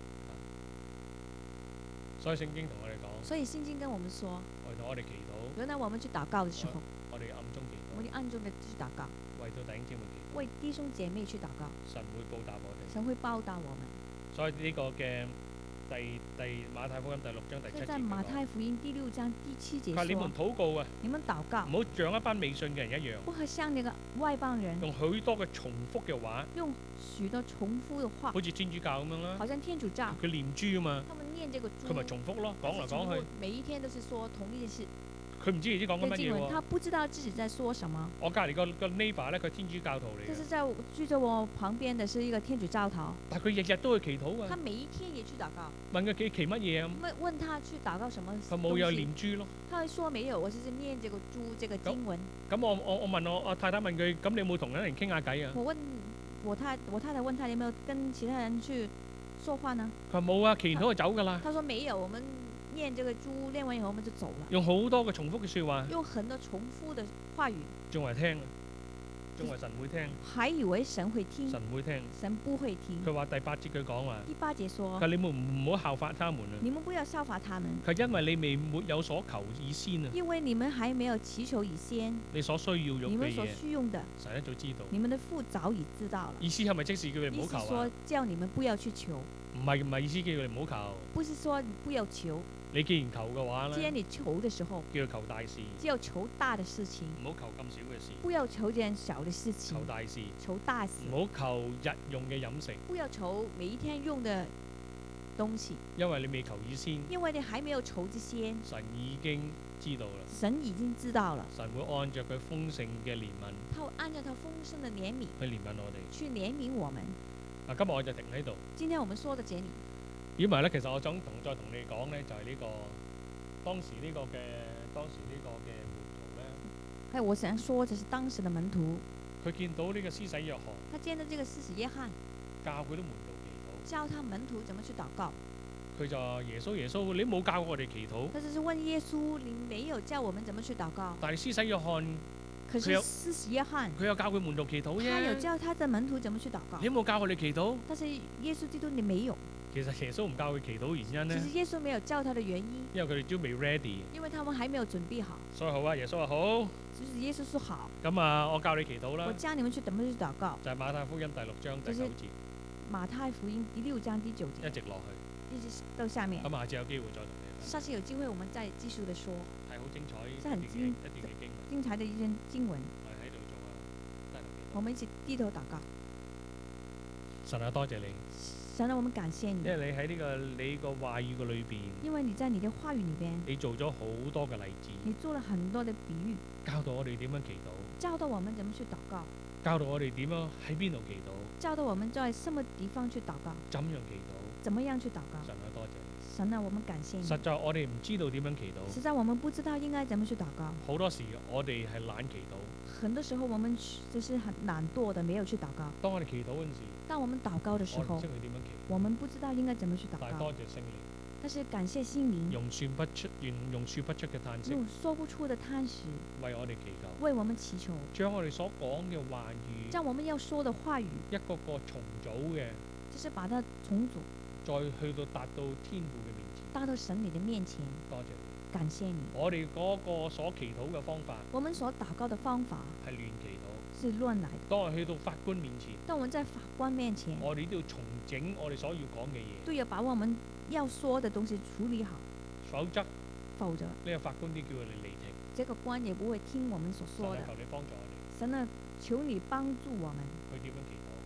所以聖經同我哋講， 所以聖經跟我們說， 為到我哋祈禱， 原來我們去禱告的時候， 我哋暗中祈我們暗中的去禱告， 禱，為到弟兄姊妹祈為弟兄姐妹去禱告， 禱，神會報答我哋。 神會報答我們。 所以呢個嘅第第馬太福音第六章第七所以在節佢講， 馬太福音第六章第七節佢話你們說： 禱告啊， 你們禱告唔好像一班未信嘅人一樣， 不可像那個外邦人用許多嘅重複嘅話， 用許多重複的話， 好似天主教咁樣啦好，像天主教， 佢念珠啊嘛， 他們念這個佢咪珠， 重複咯，講嚟但是重複講去， 每一天都是說同一件事。 佢唔知自己講緊乜嘢這經文他喎。 不知道自己在說什麼。 我隔離個個 neighbor 咧，佢天主教徒嚟嘅， 就是在就在我旁邊的是一個天主教徒， 但係佢日日都去祈禱啊， 他每一天也去禱告。 問佢祈祈乜嘢啊？ 問問他去禱告什麼佢冇有東西， 念珠咯。 他會說沒有，我就是念這個珠這個經文。 咁我我我問我我太太問佢，咁你有冇同人哋傾下偈啊？ 我問我太我太太問他有沒有跟其他人去說話呢？ 佢話冇啊，祈完禱就走㗎啦， 他說沒有，我們念這個珠念完以後我們就走了， 用好多嘅重複嘅説話， 用很多重複的話語， 仲為聽，仲為神會聽， 還以為神會聽， 神會聽。 神不會聽。 佢話第八節佢講話， 第八節說佢話你們唔好效法他們啊。 你們不要效法他們， 佢因為你未沒有所求以先啊， 因為你們還沒有祈求以先， 你所需要用嘅你們所嘢， 需用的， 神一早知道。 你們的父早已知道了。 意思係咪即是叫你意思唔好求啊說？叫你們不要去求， 唔係唔係意思叫你唔好求。 不是說你不要求。 你既然求嘅話既然咧， 你求的時候， 叫佢求大事， 就要求大的事情， 唔好求咁少嘅事。 不要求件小的事情求，大事， 求大事， 唔好求日用嘅飲食， 不要求每一天用的東西， 因為你未求以先， 因為你還沒有求之先， 神已經知道啦。 神已經知道了， 神會按着佢豐盛嘅憐憫他會按照他豐盛的憐憫去憐憫我哋。 去憐憫我們。 嗱，今日我就停喺度。 今天我們說的這裡， 如果唔係咧，其實我想同再同你講咧，就係呢個當時呢個嘅當時呢個嘅門徒咧， 還有我想說的是當時的門徒， 佢見到呢個施洗約翰他見到這個施洗約翰教佢啲門徒祈教他門徒怎麼去禱告， 禱，佢就話耶穌耶穌，你冇教過我哋祈禱， 他只是問耶穌，你沒有教我們怎麼去禱告， 但係施洗約翰可是佢有施洗約翰佢有教佢門徒祈禱他有啫， 教他的門徒怎麼去禱告你，有冇教我哋祈禱？ 但是耶穌基督你沒有。 其實耶穌唔教佢祈禱原因其咧， 實耶穌沒有教他的原因， 因為佢哋都未 ready， 因為他們還沒有準備好。 所以好啊，耶穌話好， 就是耶穌說好， 咁啊，我教你祈禱啦我，教你們去怎麼去禱告。 就係馬太福音第六章第就是九節， 馬太福音第六章第九節， 一直落去， 一直到下面。 咁下次有機會再同你分享， 下次有機會我們再繼續的說， 係好精彩一這很精段嘅一段嘅經文， 精彩的一段經文。 我哋喺度做啊，低頭祈禱我們一起低頭禱告。 神啊，多謝你， 神啊，我們感謝你， 因為你喺呢個你個話語嘅裏邊， 因為你在你的話語裏邊， 你做咗好多嘅例子， 你做了很多的比喻， 教導我哋點樣祈禱， 教導我們怎麼去禱告， 教導我哋點樣喺邊度祈禱， 教導我們在什麼地方去禱告， 怎樣祈禱。 怎麼樣去禱告。 神啊，多謝你。 神啊，我們感謝你。 實在我哋唔知道點樣祈禱， 實在我們不知道應該怎麼去禱告。 好多時我哋係懶祈禱。 很多時候我們就是很懶惰的，沒有去禱告。 當我哋祈禱嗰陣時， 當我們禱告的時候我唔識，佢點樣祈， 我們不知道應該怎麼去禱告但係多。謝聖靈， 但是感謝心靈， 用算不出、用用說不出嘅嘆息， 用說不出的嘆息為我哋祈求， 為我們祈求， 將我哋所講嘅話語將我們要說的話語， 一個個重組嘅， 就是把它重組， 再去到達到天父嘅面前。 帶到神你的面前。 多謝你。 感謝你。 我哋嗰個所祈禱嘅方法我們所禱告的方法係亂祈禱。 是亂來的。 當我哋去到法官面前， 當我們在法官面前， 我哋都要重整我哋所要講嘅嘢， 都要把我們要說的東西處理好， 否則呢否則個法官都叫我哋離庭。 這個官也不會聽我們所說的。 神啊，求你幫助我哋神啊，求你幫助我們去點樣祈禱，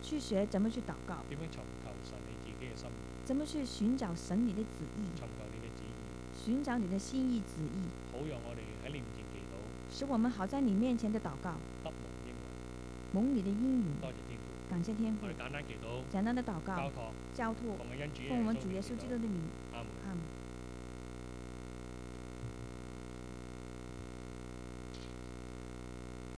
去學怎麼去禱告， 點樣尋求神你自己嘅心意， 怎麼去尋找神你的旨意， 尋求你嘅旨意， 尋找你的心意旨意， 好讓我哋喺你面前祈禱， 使我們好在你面前的禱告得蒙應允。 蒙你的應允。 多謝天父， 感謝天父我哋，簡單祈禱， 簡單的禱告交託， 交託， 奉我恩主奉我們主耶穌耶穌基督基督的名， 阿門。 阿門。